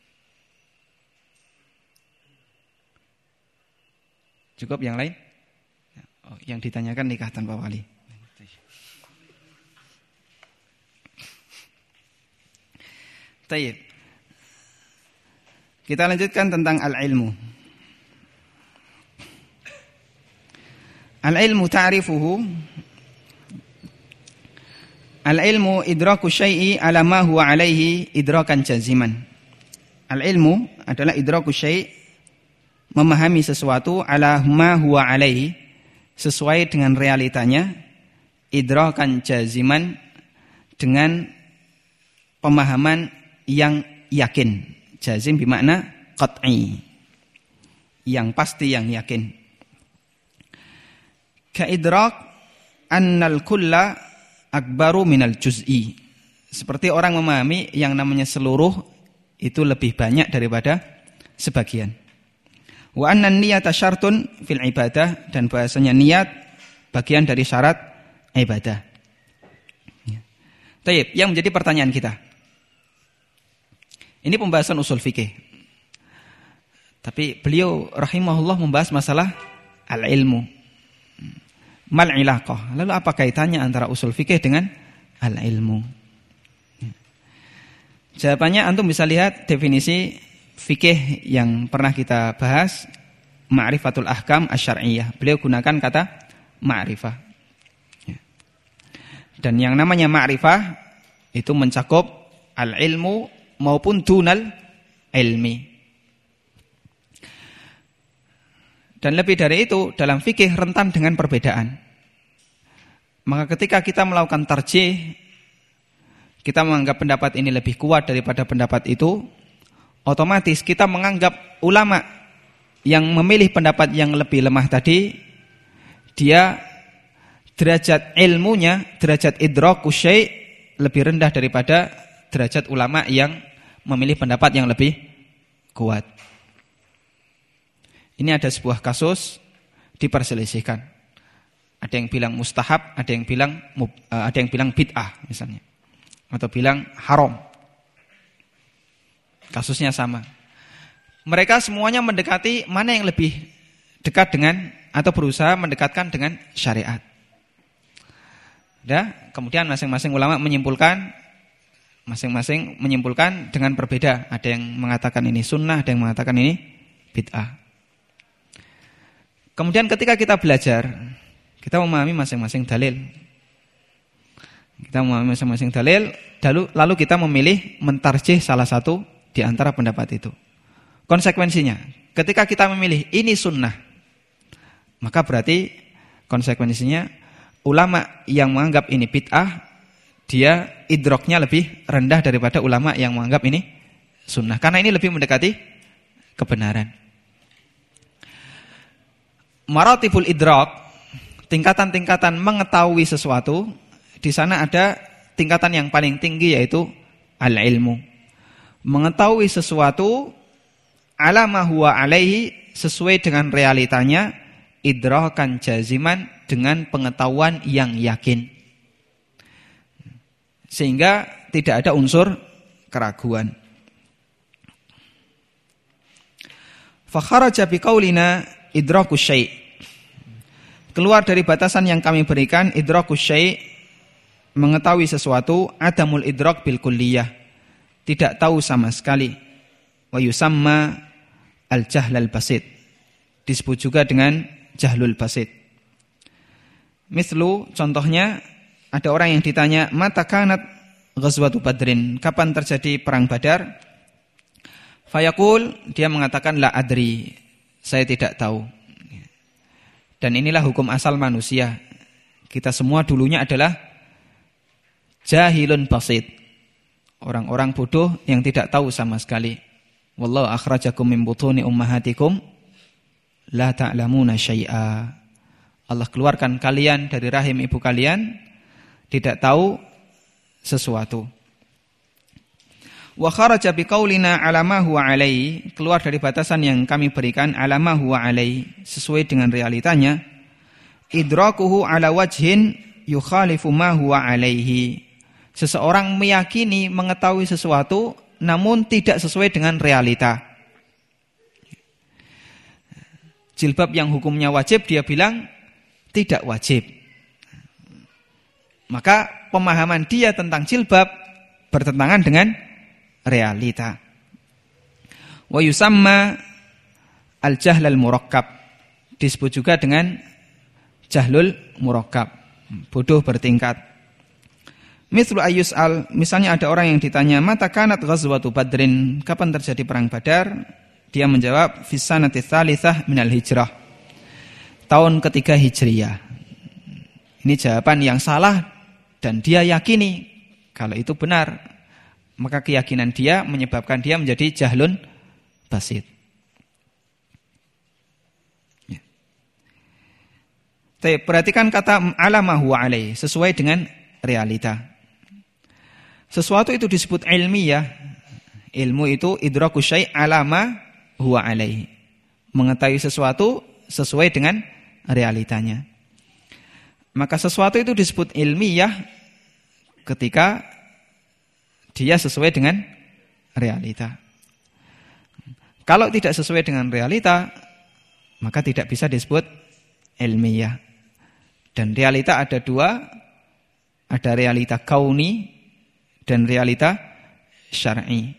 Cukup yang lain? Oh, yang ditanyakan nikah tanpa wali. Tayyib. Kita lanjutkan tentang al-ilmu. Al-ilmu ta'rifuhu. Al-ilmu idraku syai'i ala ma huwa alaihi idrakan jaziman. Al-ilmu adalah idraku syai', memahami sesuatu ala ma huwa alaihi, sesuai dengan realitanya, idrakan jaziman, dengan pemahaman yang yakin. Jazim bermakna qat'i, yang pasti, yang yakin. Ka idrak annal kulla akbaru minal juz'i, Seperti orang memahami yang namanya seluruh itu lebih banyak daripada sebagian. Wa anna niyata syartun fil ibadah, dan bahasanya niat bagian dari syarat ibadah. Taib, yang menjadi pertanyaan kita. Ini pembahasan usul fikih. Tapi beliau rahimahullah membahas masalah al-ilmu. Mal ilaqah. Lalu apa kaitannya antara usul fikih dengan al-ilmu? Jawabannya antum bisa lihat definisi fikih yang pernah kita bahas, ma'rifatul ahkam asy-syar'iyyah. Beliau gunakan kata ma'rifah. Dan yang namanya ma'rifah itu mencakup al-ilmu maupun dunal ilmi. Dan lebih dari itu, dalam fikih rentan dengan perbedaan. Maka ketika kita melakukan tarjih, kita menganggap pendapat ini lebih kuat daripada pendapat itu, otomatis kita menganggap ulama yang memilih pendapat yang lebih lemah tadi, dia derajat ilmunya, derajat idraku syai' lebih rendah daripada derajat ulama yang memilih pendapat yang lebih kuat. Ini ada sebuah kasus diperselisihkan. Ada yang bilang mustahab, ada yang bilang bid'ah misalnya, atau bilang haram. Kasusnya sama. Mereka semuanya mendekati mana yang lebih dekat dengan atau berusaha mendekatkan dengan syariat. Kemudian masing-masing ulama menyimpulkan dengan berbeda. Ada yang mengatakan ini sunnah, ada yang mengatakan ini bid'ah. Kemudian ketika kita belajar, kita memahami masing-masing dalil. Lalu kita memilih mentarjih salah satu di antara pendapat itu. Konsekuensinya, ketika kita memilih ini sunnah, maka berarti konsekuensinya ulama yang menganggap ini bid'ah, dia idroknya lebih rendah daripada ulama yang menganggap ini sunnah. Karena ini lebih mendekati kebenaran. Maratibul idrak, tingkatan-tingkatan mengetahui sesuatu, di sana ada tingkatan yang paling tinggi yaitu al-ilmu. Mengetahui sesuatu ala ma huwa alaihi, sesuai dengan realitanya, idrakan jaziman, dengan pengetahuan yang yakin. Sehingga tidak ada unsur keraguan. Fa kharaja biqaulina idrakus syai'. Keluar dari batasan yang kami berikan, idrakus syai', mengetahui sesuatu, adamul idrak bil kulliyah, tidak tahu sama sekali. Wa yusamma al-jahlal basit, disebut juga dengan jahlul basit. Mislu, contohnya, ada orang yang ditanya, mata kanat ghazwatu badrin, kapan terjadi perang Badar? Fayaqul, dia mengatakan la adri, saya tidak tahu. Dan inilah hukum asal manusia. Kita semua dulunya adalah jahilun basit, orang-orang bodoh yang tidak tahu sama sekali. Wallahu akhrajakum min butuni ummahatikum la ta'lamuna syai'a. Allah keluarkan kalian dari rahim ibu kalian, tidak tahu sesuatu. Wa kharaja biqaulina ala ma huwa alaihi, keluar dari batasan yang kami berikan, ala ma huwa alaihi, sesuai dengan realitanya, idrakuhu ala wajhin yukhalifu ma huwa alaihi, seseorang meyakini mengetahui sesuatu namun tidak sesuai dengan realita. Jilbab yang hukumnya wajib, dia bilang tidak wajib. Maka pemahaman dia tentang jilbab bertentangan dengan realita. Wa yusamma al-jahlal murakkab, disebut juga dengan jahlul murakkab, bodoh bertingkat. Mithlu ayyus'al, misalnya ada orang yang ditanya, mata kanat ghazwatu badrin, kapan terjadi perang Badar? Dia menjawab, fis sanati tsalitsah minal hijrah, tahun ketiga Hijriyah. Ini jawaban yang salah dan dia yakini kalau itu benar. Maka keyakinan dia menyebabkan dia menjadi jahlun basit. Ya. Perhatikan kata ala ma huwa alaih, sesuai dengan realita. Sesuatu itu disebut ilmiah. Ilmu itu idraku syai' ala ma huwa alaihi. Mengetahui sesuatu sesuai dengan realitanya. Maka sesuatu itu disebut ilmiah ketika dia sesuai dengan realita. Kalau tidak sesuai dengan realita, maka tidak bisa disebut ilmiah. Dan realita ada dua, ada realita kauni dan realita syar'i.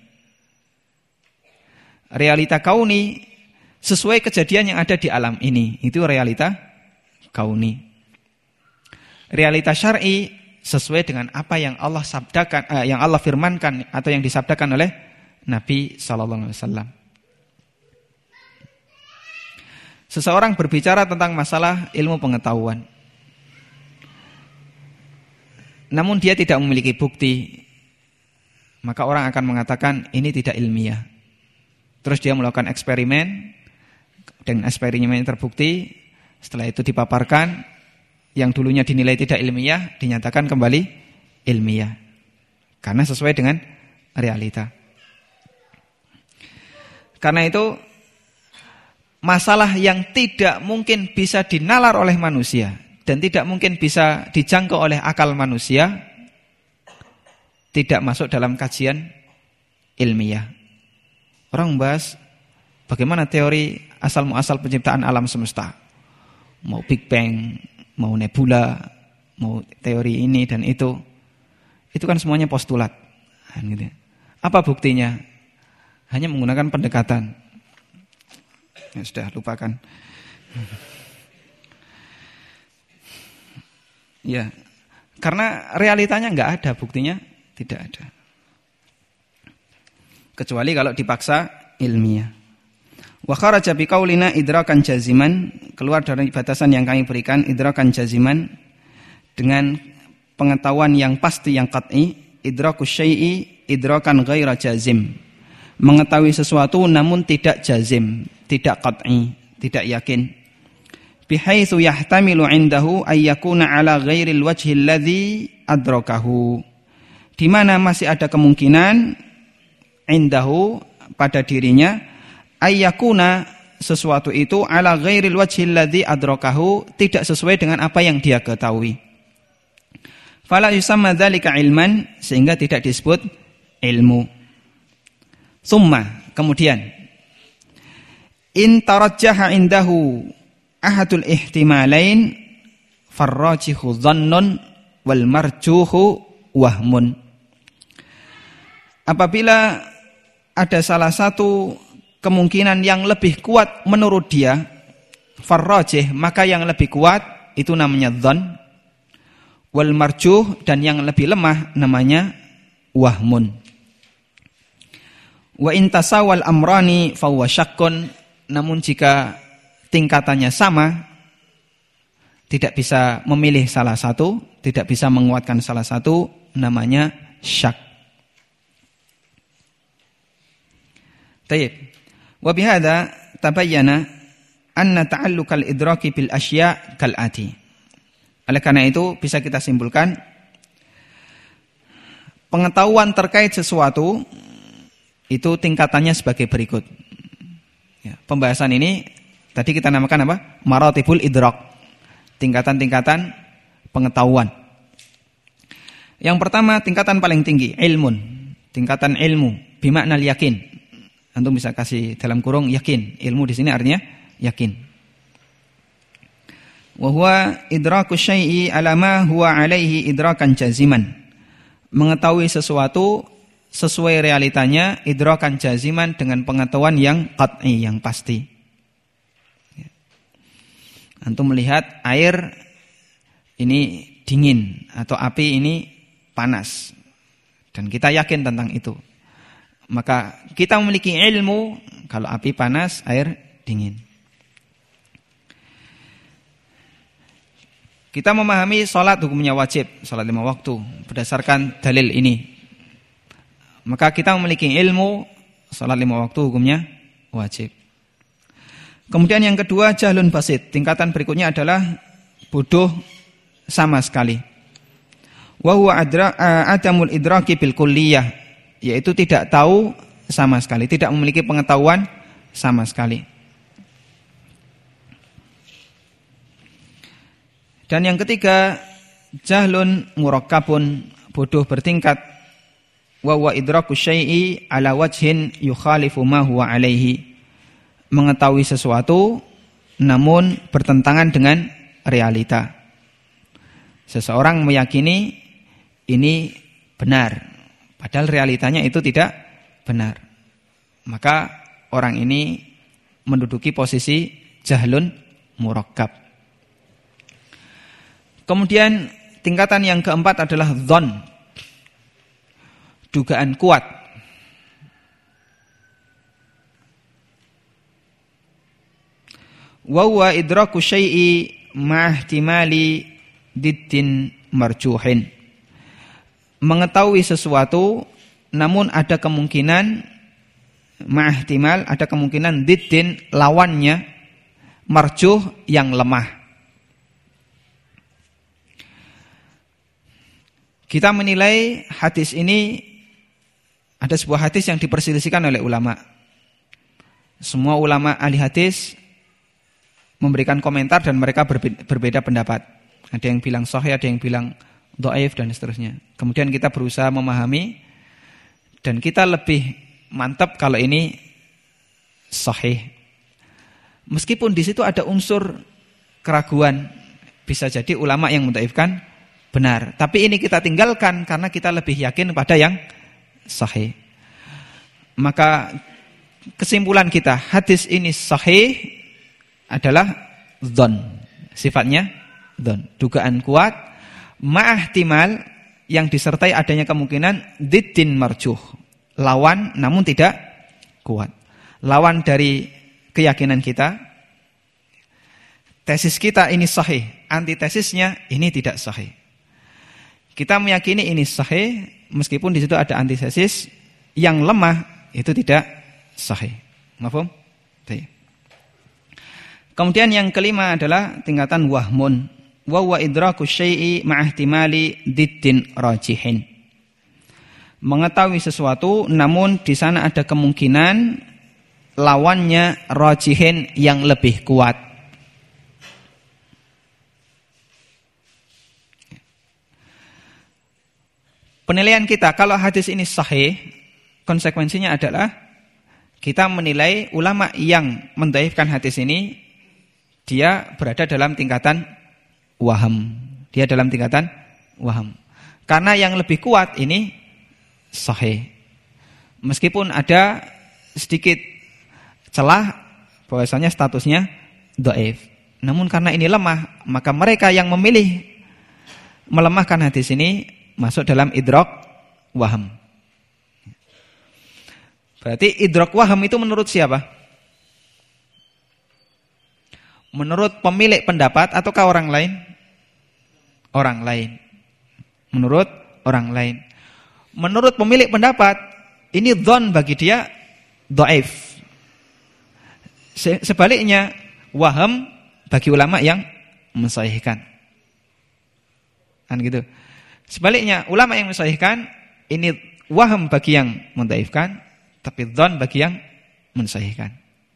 Realita kauni sesuai kejadian yang ada di alam ini, itu realita kauni. Realita syar'i sesuai dengan apa yang Allah sabdakan, yang Allah firmankan atau yang disabdakan oleh Nabi sallallahu alaihi wasallam. Seseorang berbicara tentang masalah ilmu pengetahuan, namun dia tidak memiliki bukti, maka orang akan mengatakan ini tidak ilmiah. Terus dia melakukan eksperimen, dan eksperimennya terbukti, setelah itu dipaparkan, yang dulunya dinilai tidak ilmiah dinyatakan kembali ilmiah karena sesuai dengan realita. Karena itu masalah yang tidak mungkin bisa dinalar oleh manusia dan tidak mungkin bisa dijangkau oleh akal manusia tidak masuk dalam kajian ilmiah. Orang membahas bagaimana teori asal muasal penciptaan alam semesta, mau Big Bang, mau nebula, mau teori ini dan itu kan semuanya postulat. Gitu. Apa buktinya? Hanya menggunakan pendekatan. Ya sudah, lupakan. Ya, karena realitanya nggak ada, buktinya tidak ada. Kecuali kalau dipaksa ilmiah. Wa kharaja biqaulina idrakan jaziman, keluar dari batasan yang kami berikan, idrakan jaziman, dengan pengetahuan yang pasti, yang qat'i. Idrakus syai'i idrakan ghaira jazim, mengetahui sesuatu namun tidak jazim, tidak qat'i, tidak yakin. Bihaitsu yahtamilu indahu ay yakuna ala ghairil wajhi alladhi adrakahu, di mana masih ada kemungkinan indahu pada dirinya ayyakuna sesuatu itu ala ghairil wajhil ladzi adrakahu, tidak sesuai dengan apa yang dia ketahui. Fala yusamma dzalika ilman, sehingga tidak disebut ilmu. Summa, kemudian in tarajjaha indahu ahadul ihtimalain farrajihu dhannun wal marjuhu wahmun. Apabila ada salah satu kemungkinan yang lebih kuat menurut dia, farrajih, maka yang lebih kuat itu namanya dzan, wal marjuh, dan yang lebih lemah namanya wahmun. Wa in tasawal amrani fa huwa syakkun, namun jika tingkatannya sama, tidak bisa memilih salah satu, tidak bisa menguatkan salah satu, namanya syak. Tayyib. Wa bihadza tabayyana anna ta'alluqal idraki bil asya' kal ati. Oleh karena itu bisa kita simpulkan pengetahuan terkait sesuatu itu tingkatannya sebagai berikut. Ya, pembahasan ini tadi kita namakan apa? Maratibul idrak. Tingkatan-tingkatan pengetahuan. Yang pertama, tingkatan paling tinggi, ilmun. Tingkatan ilmu, bimakna yakin. Antum bisa kasih dalam kurung yakin. Ilmu di sini artinya yakin. Wa huwa idraku syai'i ala ma huwa alaihi idrakan jaziman. Mengetahui sesuatu sesuai realitanya, idrakan jaziman, dengan pengetahuan yang qat'i, yang pasti. Antum melihat air ini dingin atau api ini panas, dan kita yakin tentang itu. Maka kita memiliki ilmu kalau api panas, air dingin. Kita memahami sholat hukumnya wajib, sholat 5 waktu, berdasarkan dalil ini. Maka kita memiliki ilmu sholat 5 waktu hukumnya wajib. Kemudian yang kedua, jahlun basit. Tingkatan berikutnya adalah bodoh sama sekali. Wa huwa adamul idraki bil kulliyah, yaitu tidak tahu sama sekali, tidak memiliki pengetahuan sama sekali. Dan yang ketiga, jahlun murakkabun, bodoh bertingkat. Wa huwa idraku syai'i ala wajhin yukhalifu ma huwa alaihi, mengetahui sesuatu namun bertentangan dengan realita. Seseorang meyakini ini benar, padahal realitanya itu tidak benar. Maka orang ini menduduki posisi jahlun murakkab. Kemudian tingkatan yang keempat adalah dzan, dugaan kuat. Wa huwa idraku syai'i ma'ihtimali diddin marjuhin, mengetahui sesuatu namun ada kemungkinan ma'ihtimal, ada kemungkinan diddin lawannya marjuh yang lemah. Kita menilai hadis ini, ada sebuah hadis yang diperselisihkan oleh ulama. Semua ulama ahli hadis memberikan komentar dan mereka berbeda pendapat. Ada yang bilang sahih, ada yang bilang dhaif dan seterusnya. Kemudian kita berusaha memahami dan kita lebih mantap kalau ini sahih. Meskipun di situ ada unsur keraguan, bisa jadi ulama yang mendhaifkan benar, tapi ini kita tinggalkan karena kita lebih yakin pada yang sahih. Maka kesimpulan kita, hadis ini sahih adalah dzan, sifatnya dzan, dugaan kuat ma'ihtimal yang disertai adanya kemungkinan diddin marjuh, lawan namun tidak kuat. Lawan dari keyakinan kita, tesis kita ini sahih, antitesisnya ini tidak sahih. Kita meyakini ini sahih meskipun di situ ada antitesis yang lemah, itu tidak sahih. Mafhum? Baik. Kemudian yang kelima adalah tingkatan wahmun, wa huwa idraku syai'i ma'ihtimali diddin rajihin, mengetahui sesuatu namun di sana ada kemungkinan lawannya rajihin yang lebih kuat. Penilaian kita kalau hadis ini sahih, konsekuensinya adalah kita menilai ulama yang mendhaifkan hadis ini, dia berada dalam tingkatan waham. Dia dalam tingkatan waham. Karena yang lebih kuat ini sahih. Meskipun ada sedikit celah bahwasanya statusnya dhaif. Namun karena ini lemah, maka mereka yang memilih melemahkan hadis ini masuk dalam idrak waham. Berarti idrak waham itu menurut siapa? Menurut pemilik pendapat ataukah orang lain? Orang lain. Menurut orang lain. Menurut pemilik pendapat, ini dzan bagi dia dhaif. Sebaliknya, waham bagi ulama yang mensahihkan. Kan gitu. Sebaliknya, ulama yang mensahihkan, ini waham bagi yang mendhaifkan, tapi dzan bagi yang mensahihkan.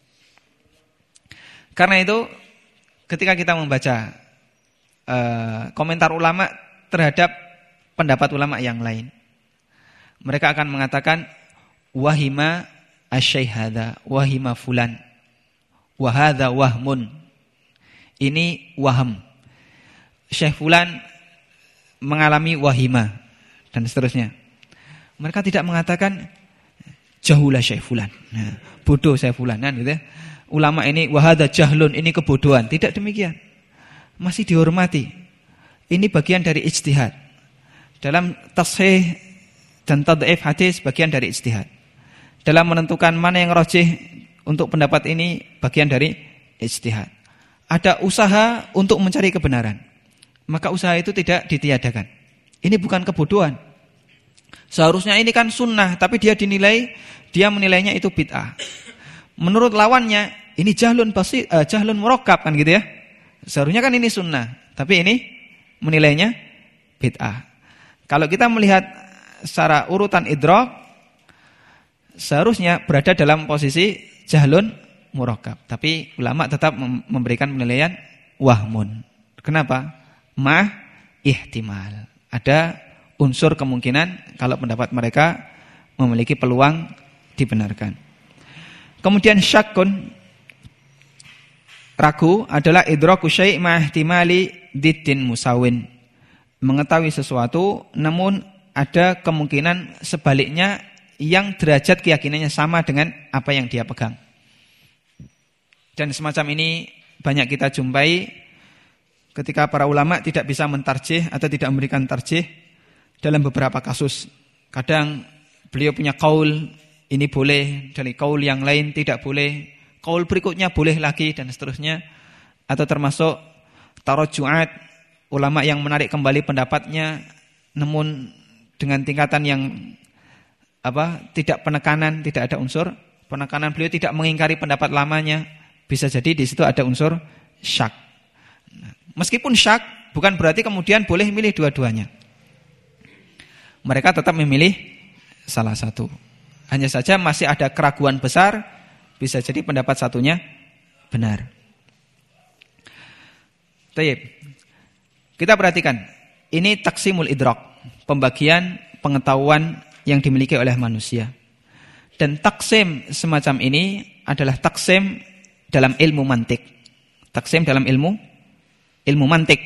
Karena itu, ketika kita membaca komentar ulama terhadap pendapat ulama yang lain, mereka akan mengatakan wahima asy-syaikh hadza, wahima fulan, wa hadza wahmun. Ini waham. Syekh fulan mengalami wahima dan seterusnya. Mereka tidak mengatakan jahulah syekh fulan. Nah, bodoh syekh fulan kan gitu ya. Ulama ini wahada jahlun, ini kebodohan. Tidak demikian. Masih dihormati. Ini bagian dari ijtihad. Dalam tashih dan tad'if hadis bagian dari ijtihad. Dalam menentukan mana yang rajih untuk pendapat ini bagian dari ijtihad. Ada usaha untuk mencari kebenaran. Maka usaha itu tidak ditiadakan. Ini bukan kebodohan. Seharusnya ini kan sunnah, tapi dia menilainya itu bid'ah. Menurut lawannya, ini jahlun murakkab kan gitu ya. Seharusnya kan ini sunnah, tapi ini menilainya bid'ah. Kalau kita melihat secara urutan idrak, seharusnya berada dalam posisi jahlun murakkab. Tapi ulama tetap memberikan penilaian wahmun. Kenapa? Ihtimal. Ada unsur kemungkinan kalau pendapat mereka memiliki peluang dibenarkan. Kemudian syakkun, ragu, adalah idraku syai' ihtimali diddin musawin. Mengetahui sesuatu namun ada kemungkinan sebaliknya yang derajat keyakinannya sama dengan apa yang dia pegang. Dan semacam ini banyak kita jumpai ketika para ulama tidak bisa mentarjih atau tidak memberikan tarjih dalam beberapa kasus. Kadang beliau punya qaul, ini boleh, dari qaul yang lain tidak boleh, qaul berikutnya boleh lagi, dan seterusnya. Atau termasuk tarajju'at, ulama yang menarik kembali pendapatnya namun dengan tingkatan yang tidak penekanan, tidak ada unsur penekanan, beliau tidak mengingkari pendapat lamanya. Bisa jadi di situ ada unsur syak. Meskipun syak bukan berarti kemudian boleh milih dua-duanya. Mereka tetap memilih salah satu. Hanya saja masih ada keraguan besar, bisa jadi pendapat satunya benar. Tayyib. Kita perhatikan, ini taksimul idrak, pembagian pengetahuan yang dimiliki oleh manusia. Dan taksim semacam ini adalah taksim dalam ilmu mantik. Taksim dalam ilmu mantik.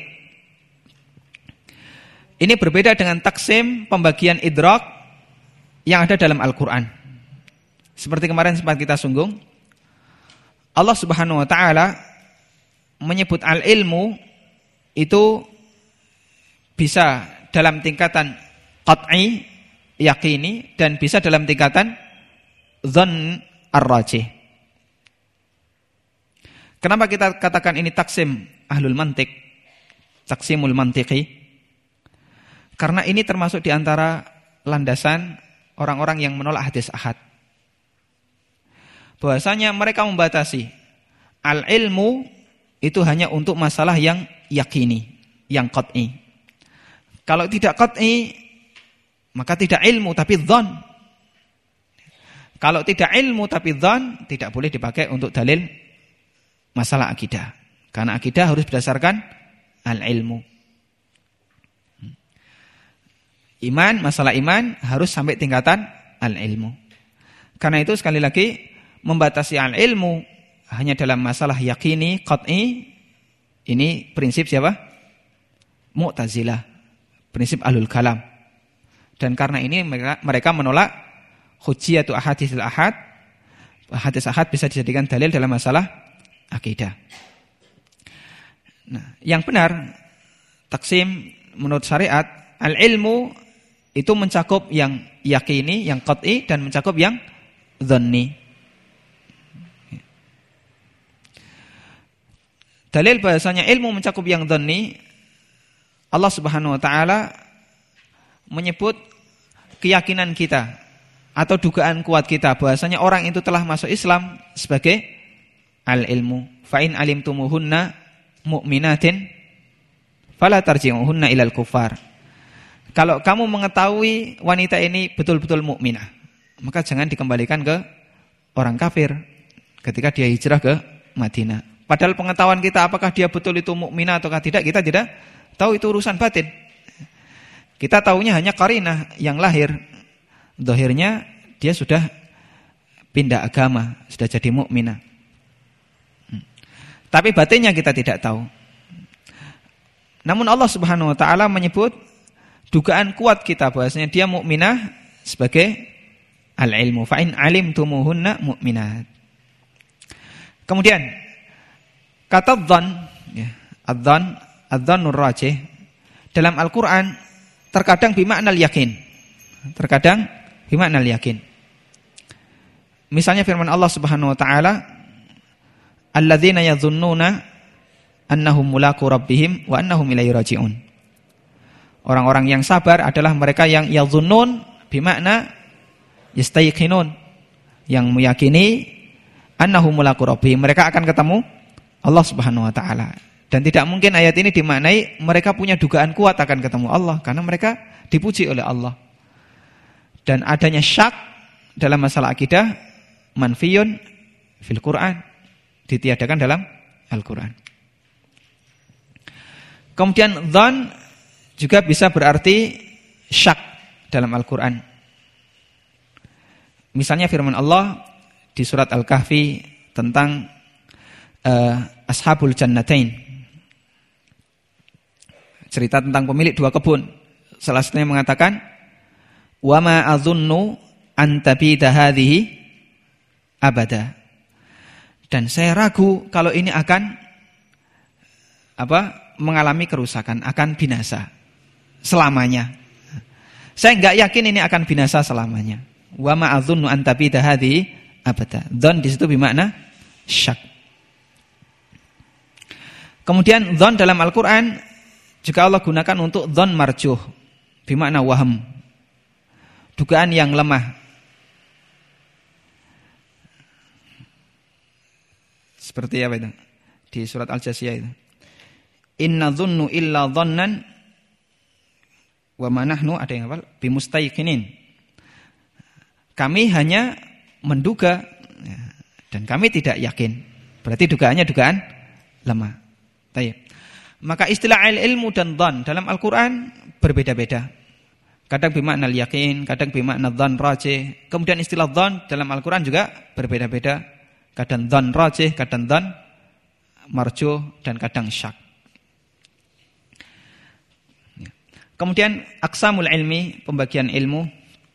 Ini berbeda dengan taksim pembagian idrak yang ada dalam Al-Quran. Seperti kemarin sempat kita singgung, Allah Subhanahu wa ta'ala menyebut al-ilmu itu bisa dalam tingkatan qat'i, yakini, dan bisa dalam tingkatan dhann ar-rajih. Kenapa kita katakan ini taksim ahlul mantik, taksimul mantiki? Karena ini termasuk di antara landasan orang-orang yang menolak hadis ahad. Bahwasanya mereka membatasi al-ilmu itu hanya untuk masalah yang yakini, yang qat'i. Kalau tidak qat'i, maka tidak ilmu tapi dhann. Kalau tidak ilmu tapi dhann, tidak boleh dipakai untuk dalil masalah akidah. Karena akidah harus berdasarkan al-ilmu. Iman, masalah iman harus sampai tingkatan al-ilmu. Karena itu sekali lagi membatasi al-ilmu hanya dalam masalah yakini, qat'i, ini prinsip siapa? Mu'tazilah, prinsip ahlul kalam. Dan karena ini mereka menolak hujjiyatu ahaditsil ahad. Hadis ahad bisa dijadikan dalil dalam masalah akidah. Nah, yang benar taksim menurut syariat al-ilmu itu mencakup yang yakini, yang qat'i, dan mencakup yang dhanni. Dalil bahasanya ilmu mencakup yang dhanni, Allah Subhanahu wa ta'ala menyebut keyakinan kita atau dugaan kuat kita bahasanya orang itu telah masuk Islam sebagai al-ilmu. Fa in alimtumuhunna mu'minatin fala tarji'uhunna ilal kufar. Kalau kamu mengetahui wanita ini betul-betul mukminah, maka jangan dikembalikan ke orang kafir ketika dia hijrah ke Madinah. Padahal pengetahuan kita apakah dia betul itu mukminah ataukah tidak, kita tidak tahu, itu urusan batin. Kita tahunya hanya qarinah yang lahir. Zahirnya dia sudah pindah agama, sudah jadi mukminah. Tapi batinnya kita tidak tahu. Namun Allah Subhanahu wa ta'ala menyebut dugaan kuat kita bahwasanya dia mukminah sebagai al-ilmu. Fa in alimtumuhunna mu'minat. Kemudian kata dhann, ya, adzannur rajih dalam Al-Qur'an terkadang bimaknal yakin. Terkadang bimaknal yakin. Misalnya firman Allah Subhanahu wa ta'ala, alladzina yadhunnuna annahum mulaqu rabbihim wa annahum ilaihi raji'un. Orang-orang yang sabar adalah mereka yang yadhunnun bimakna yastayqinun, yang meyakini annahum mulaqu rabbihim, mereka akan ketemu Allah Subhanahu wa ta'ala. Dan tidak mungkin ayat ini dimaknai mereka punya dugaan kuat akan ketemu Allah, karena mereka dipuji oleh Allah. Dan adanya syak dalam masalah akidah manfiyun fil Quran, ditiadakan dalam Al-Quran. Kemudian dzan juga bisa berarti syak dalam Al-Quran. Misalnya firman Allah di surat Al-Kahfi tentang Ashabul Jannatain. Cerita tentang pemilik dua kebun. Salah satunya mengatakan, "Wa ma adzunnu an tabida hadhihi abada." Dan saya ragu kalau ini akan mengalami kerusakan, akan binasa selamanya. Saya enggak yakin ini akan binasa selamanya. Wa ma adzunnu an tabida hadhihi abada. Dzan di situ bermakna syak. Kemudian dzan dalam Al-Qur'an juga Allah gunakan untuk dzan marjuh, bermakna waham. Dugaan yang lemah. Seperti apa itu? Di surat Al-Jasiyah itu. Inna dzunnu illa dhannan wa ma nahnu, ada yang hafal, bimustaiqinin. Kami hanya menduga dan kami tidak yakin. Berarti dugaannya dugaan lemah. Baik. Maka istilah ilmu dan dzan dalam Al-Qur'an berbeda-beda. Kadang bermakna yakin, kadang bermakna dzan rajih. Kemudian istilah dzan dalam Al-Qur'an juga berbeda-beda. Kadang dzan rajih, kadang dzan marjuh, dan kadang syak. Kemudian aqsamul ilmi, pembagian ilmu.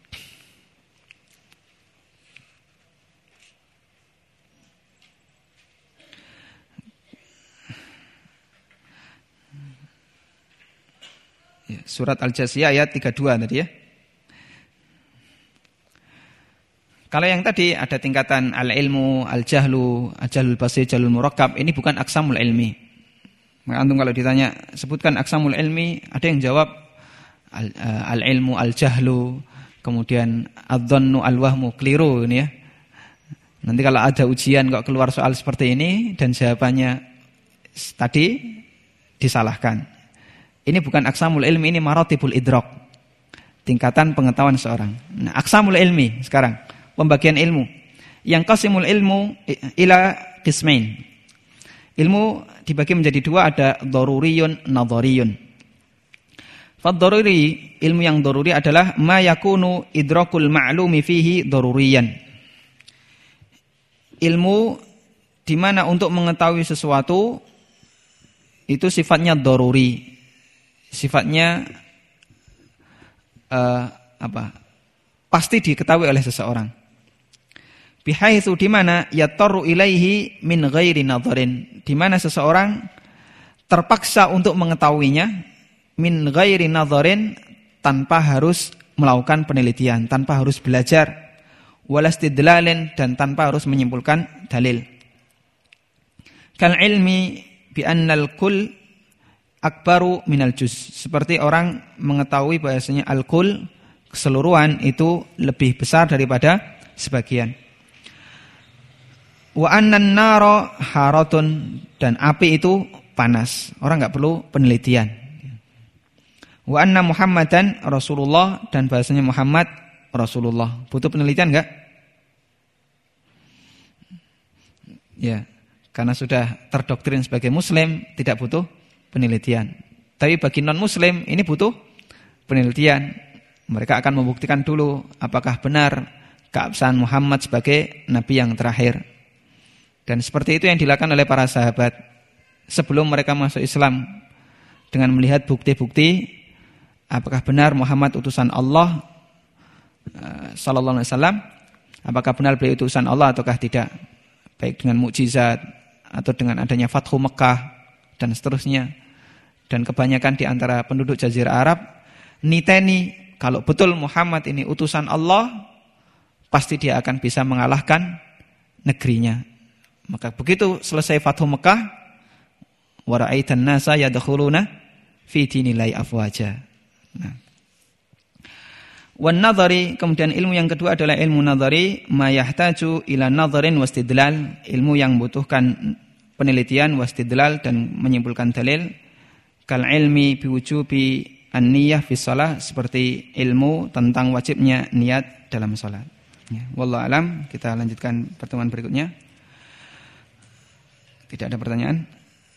Surat Al-Jasiyah ayat 32 tadi ya. Kalau yang tadi ada tingkatan al-ilmu, al-jahlu, al-jahlul basir, jahlul murakkab, ini bukan aqsamul ilmi. Maka antum kalau ditanya sebutkan aqsamul ilmi, ada yang jawab al-ilmu, al-jahlu, kemudian adh-dhannu, al-wahmu, keliru ini ya. Nanti kalau ada ujian kok keluar soal seperti ini dan jawabannya tadi disalahkan. Ini bukan aqsamul ilmi, ini maratibul idrak, tingkatan pengetahuan seorang. Nah, aqsamul ilmi sekarang, pembagian ilmu. Yang qasimul ilmu ila qismain. Ilmu dibagi menjadi dua, ada daruriyun, nadhariyun. Fad-daruri, ilmu yang daruri adalah ma yakunu idrakul ma'lumi fihi daruriyan. Ilmu di mana untuk mengetahui sesuatu itu sifatnya daruri. Sifatnya pasti diketahui oleh seseorang. Bihaitsu, di mana yattaru ilaihi min ghairi nadharin, di mana seseorang terpaksa untuk mengetahuinya min ghairi nadharin, tanpa harus melakukan penelitian, tanpa harus belajar, walastidlalin, dan tanpa harus menyimpulkan dalil. Kal ilmi bi annal kull akbaru minal juz, seperti orang mengetahui bahasanya al-kul, keseluruhan, itu lebih besar daripada sebagian. Wa annan nara haratun, dan api itu panas, orang enggak perlu penelitian. Wa anna Muhammadan Rasulullah, dan bahasanya Muhammad Rasulullah, butuh penelitian enggak? Ya, karena sudah terdoktrin sebagai muslim tidak butuh penelitian. Tapi bagi non-muslim ini butuh penelitian. Mereka akan membuktikan dulu apakah benar keabsahan Muhammad sebagai nabi yang terakhir. Dan seperti itu yang dilakukan oleh para sahabat sebelum mereka masuk Islam, dengan melihat bukti-bukti apakah benar Muhammad utusan Allah sallallahu alaihi wasallam, apakah benar beliau utusan Allah ataukah tidak, baik dengan mukjizat atau dengan adanya Fathu Mekah dan seterusnya. Dan kebanyakan di antara penduduk Jazirah Arab niteni kalau betul Muhammad ini utusan Allah, pasti dia akan bisa mengalahkan negerinya. Maka begitu selesai Fathu Mekah, wa ra'aitan nasa yadkhuluna fi dinillahi afwaja. Nah. Wan nadhari, kemudian ilmu yang kedua adalah ilmu nadhari, ma yahtaju ila nadharin wastidlal, ilmu yang membutuhkan penelitian wastidlal dan menyimpulkan dalil. Kal ilmi biwujubi an-niyah fi shalah seperti ilmu tentang wajibnya niat dalam salat. Ya, wallahu alam, kita lanjutkan pertemuan berikutnya. Tidak ada pertanyaan?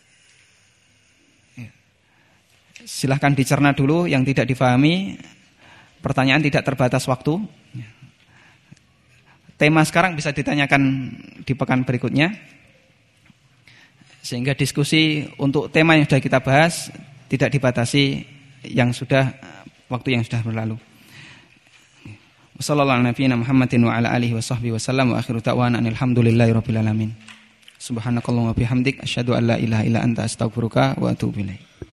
Ya. Silahkan dicerna dulu yang tidak difahami. Pertanyaan tidak terbatas waktu. Ya. Tema sekarang bisa ditanyakan di pekan berikutnya. Sehingga diskusi untuk tema yang sudah kita bahas tidak dibatasi waktu yang sudah berlalu. Wassallallahu ala Muhammadin wa ala alihi washabbihi wasallam wa akhiru da'wana alhamdulillahirabbil alamin. Subhanakallahumma wa bihamdik asyhadu an la ilaha illa anta astaghfiruka wa atubu ilaik.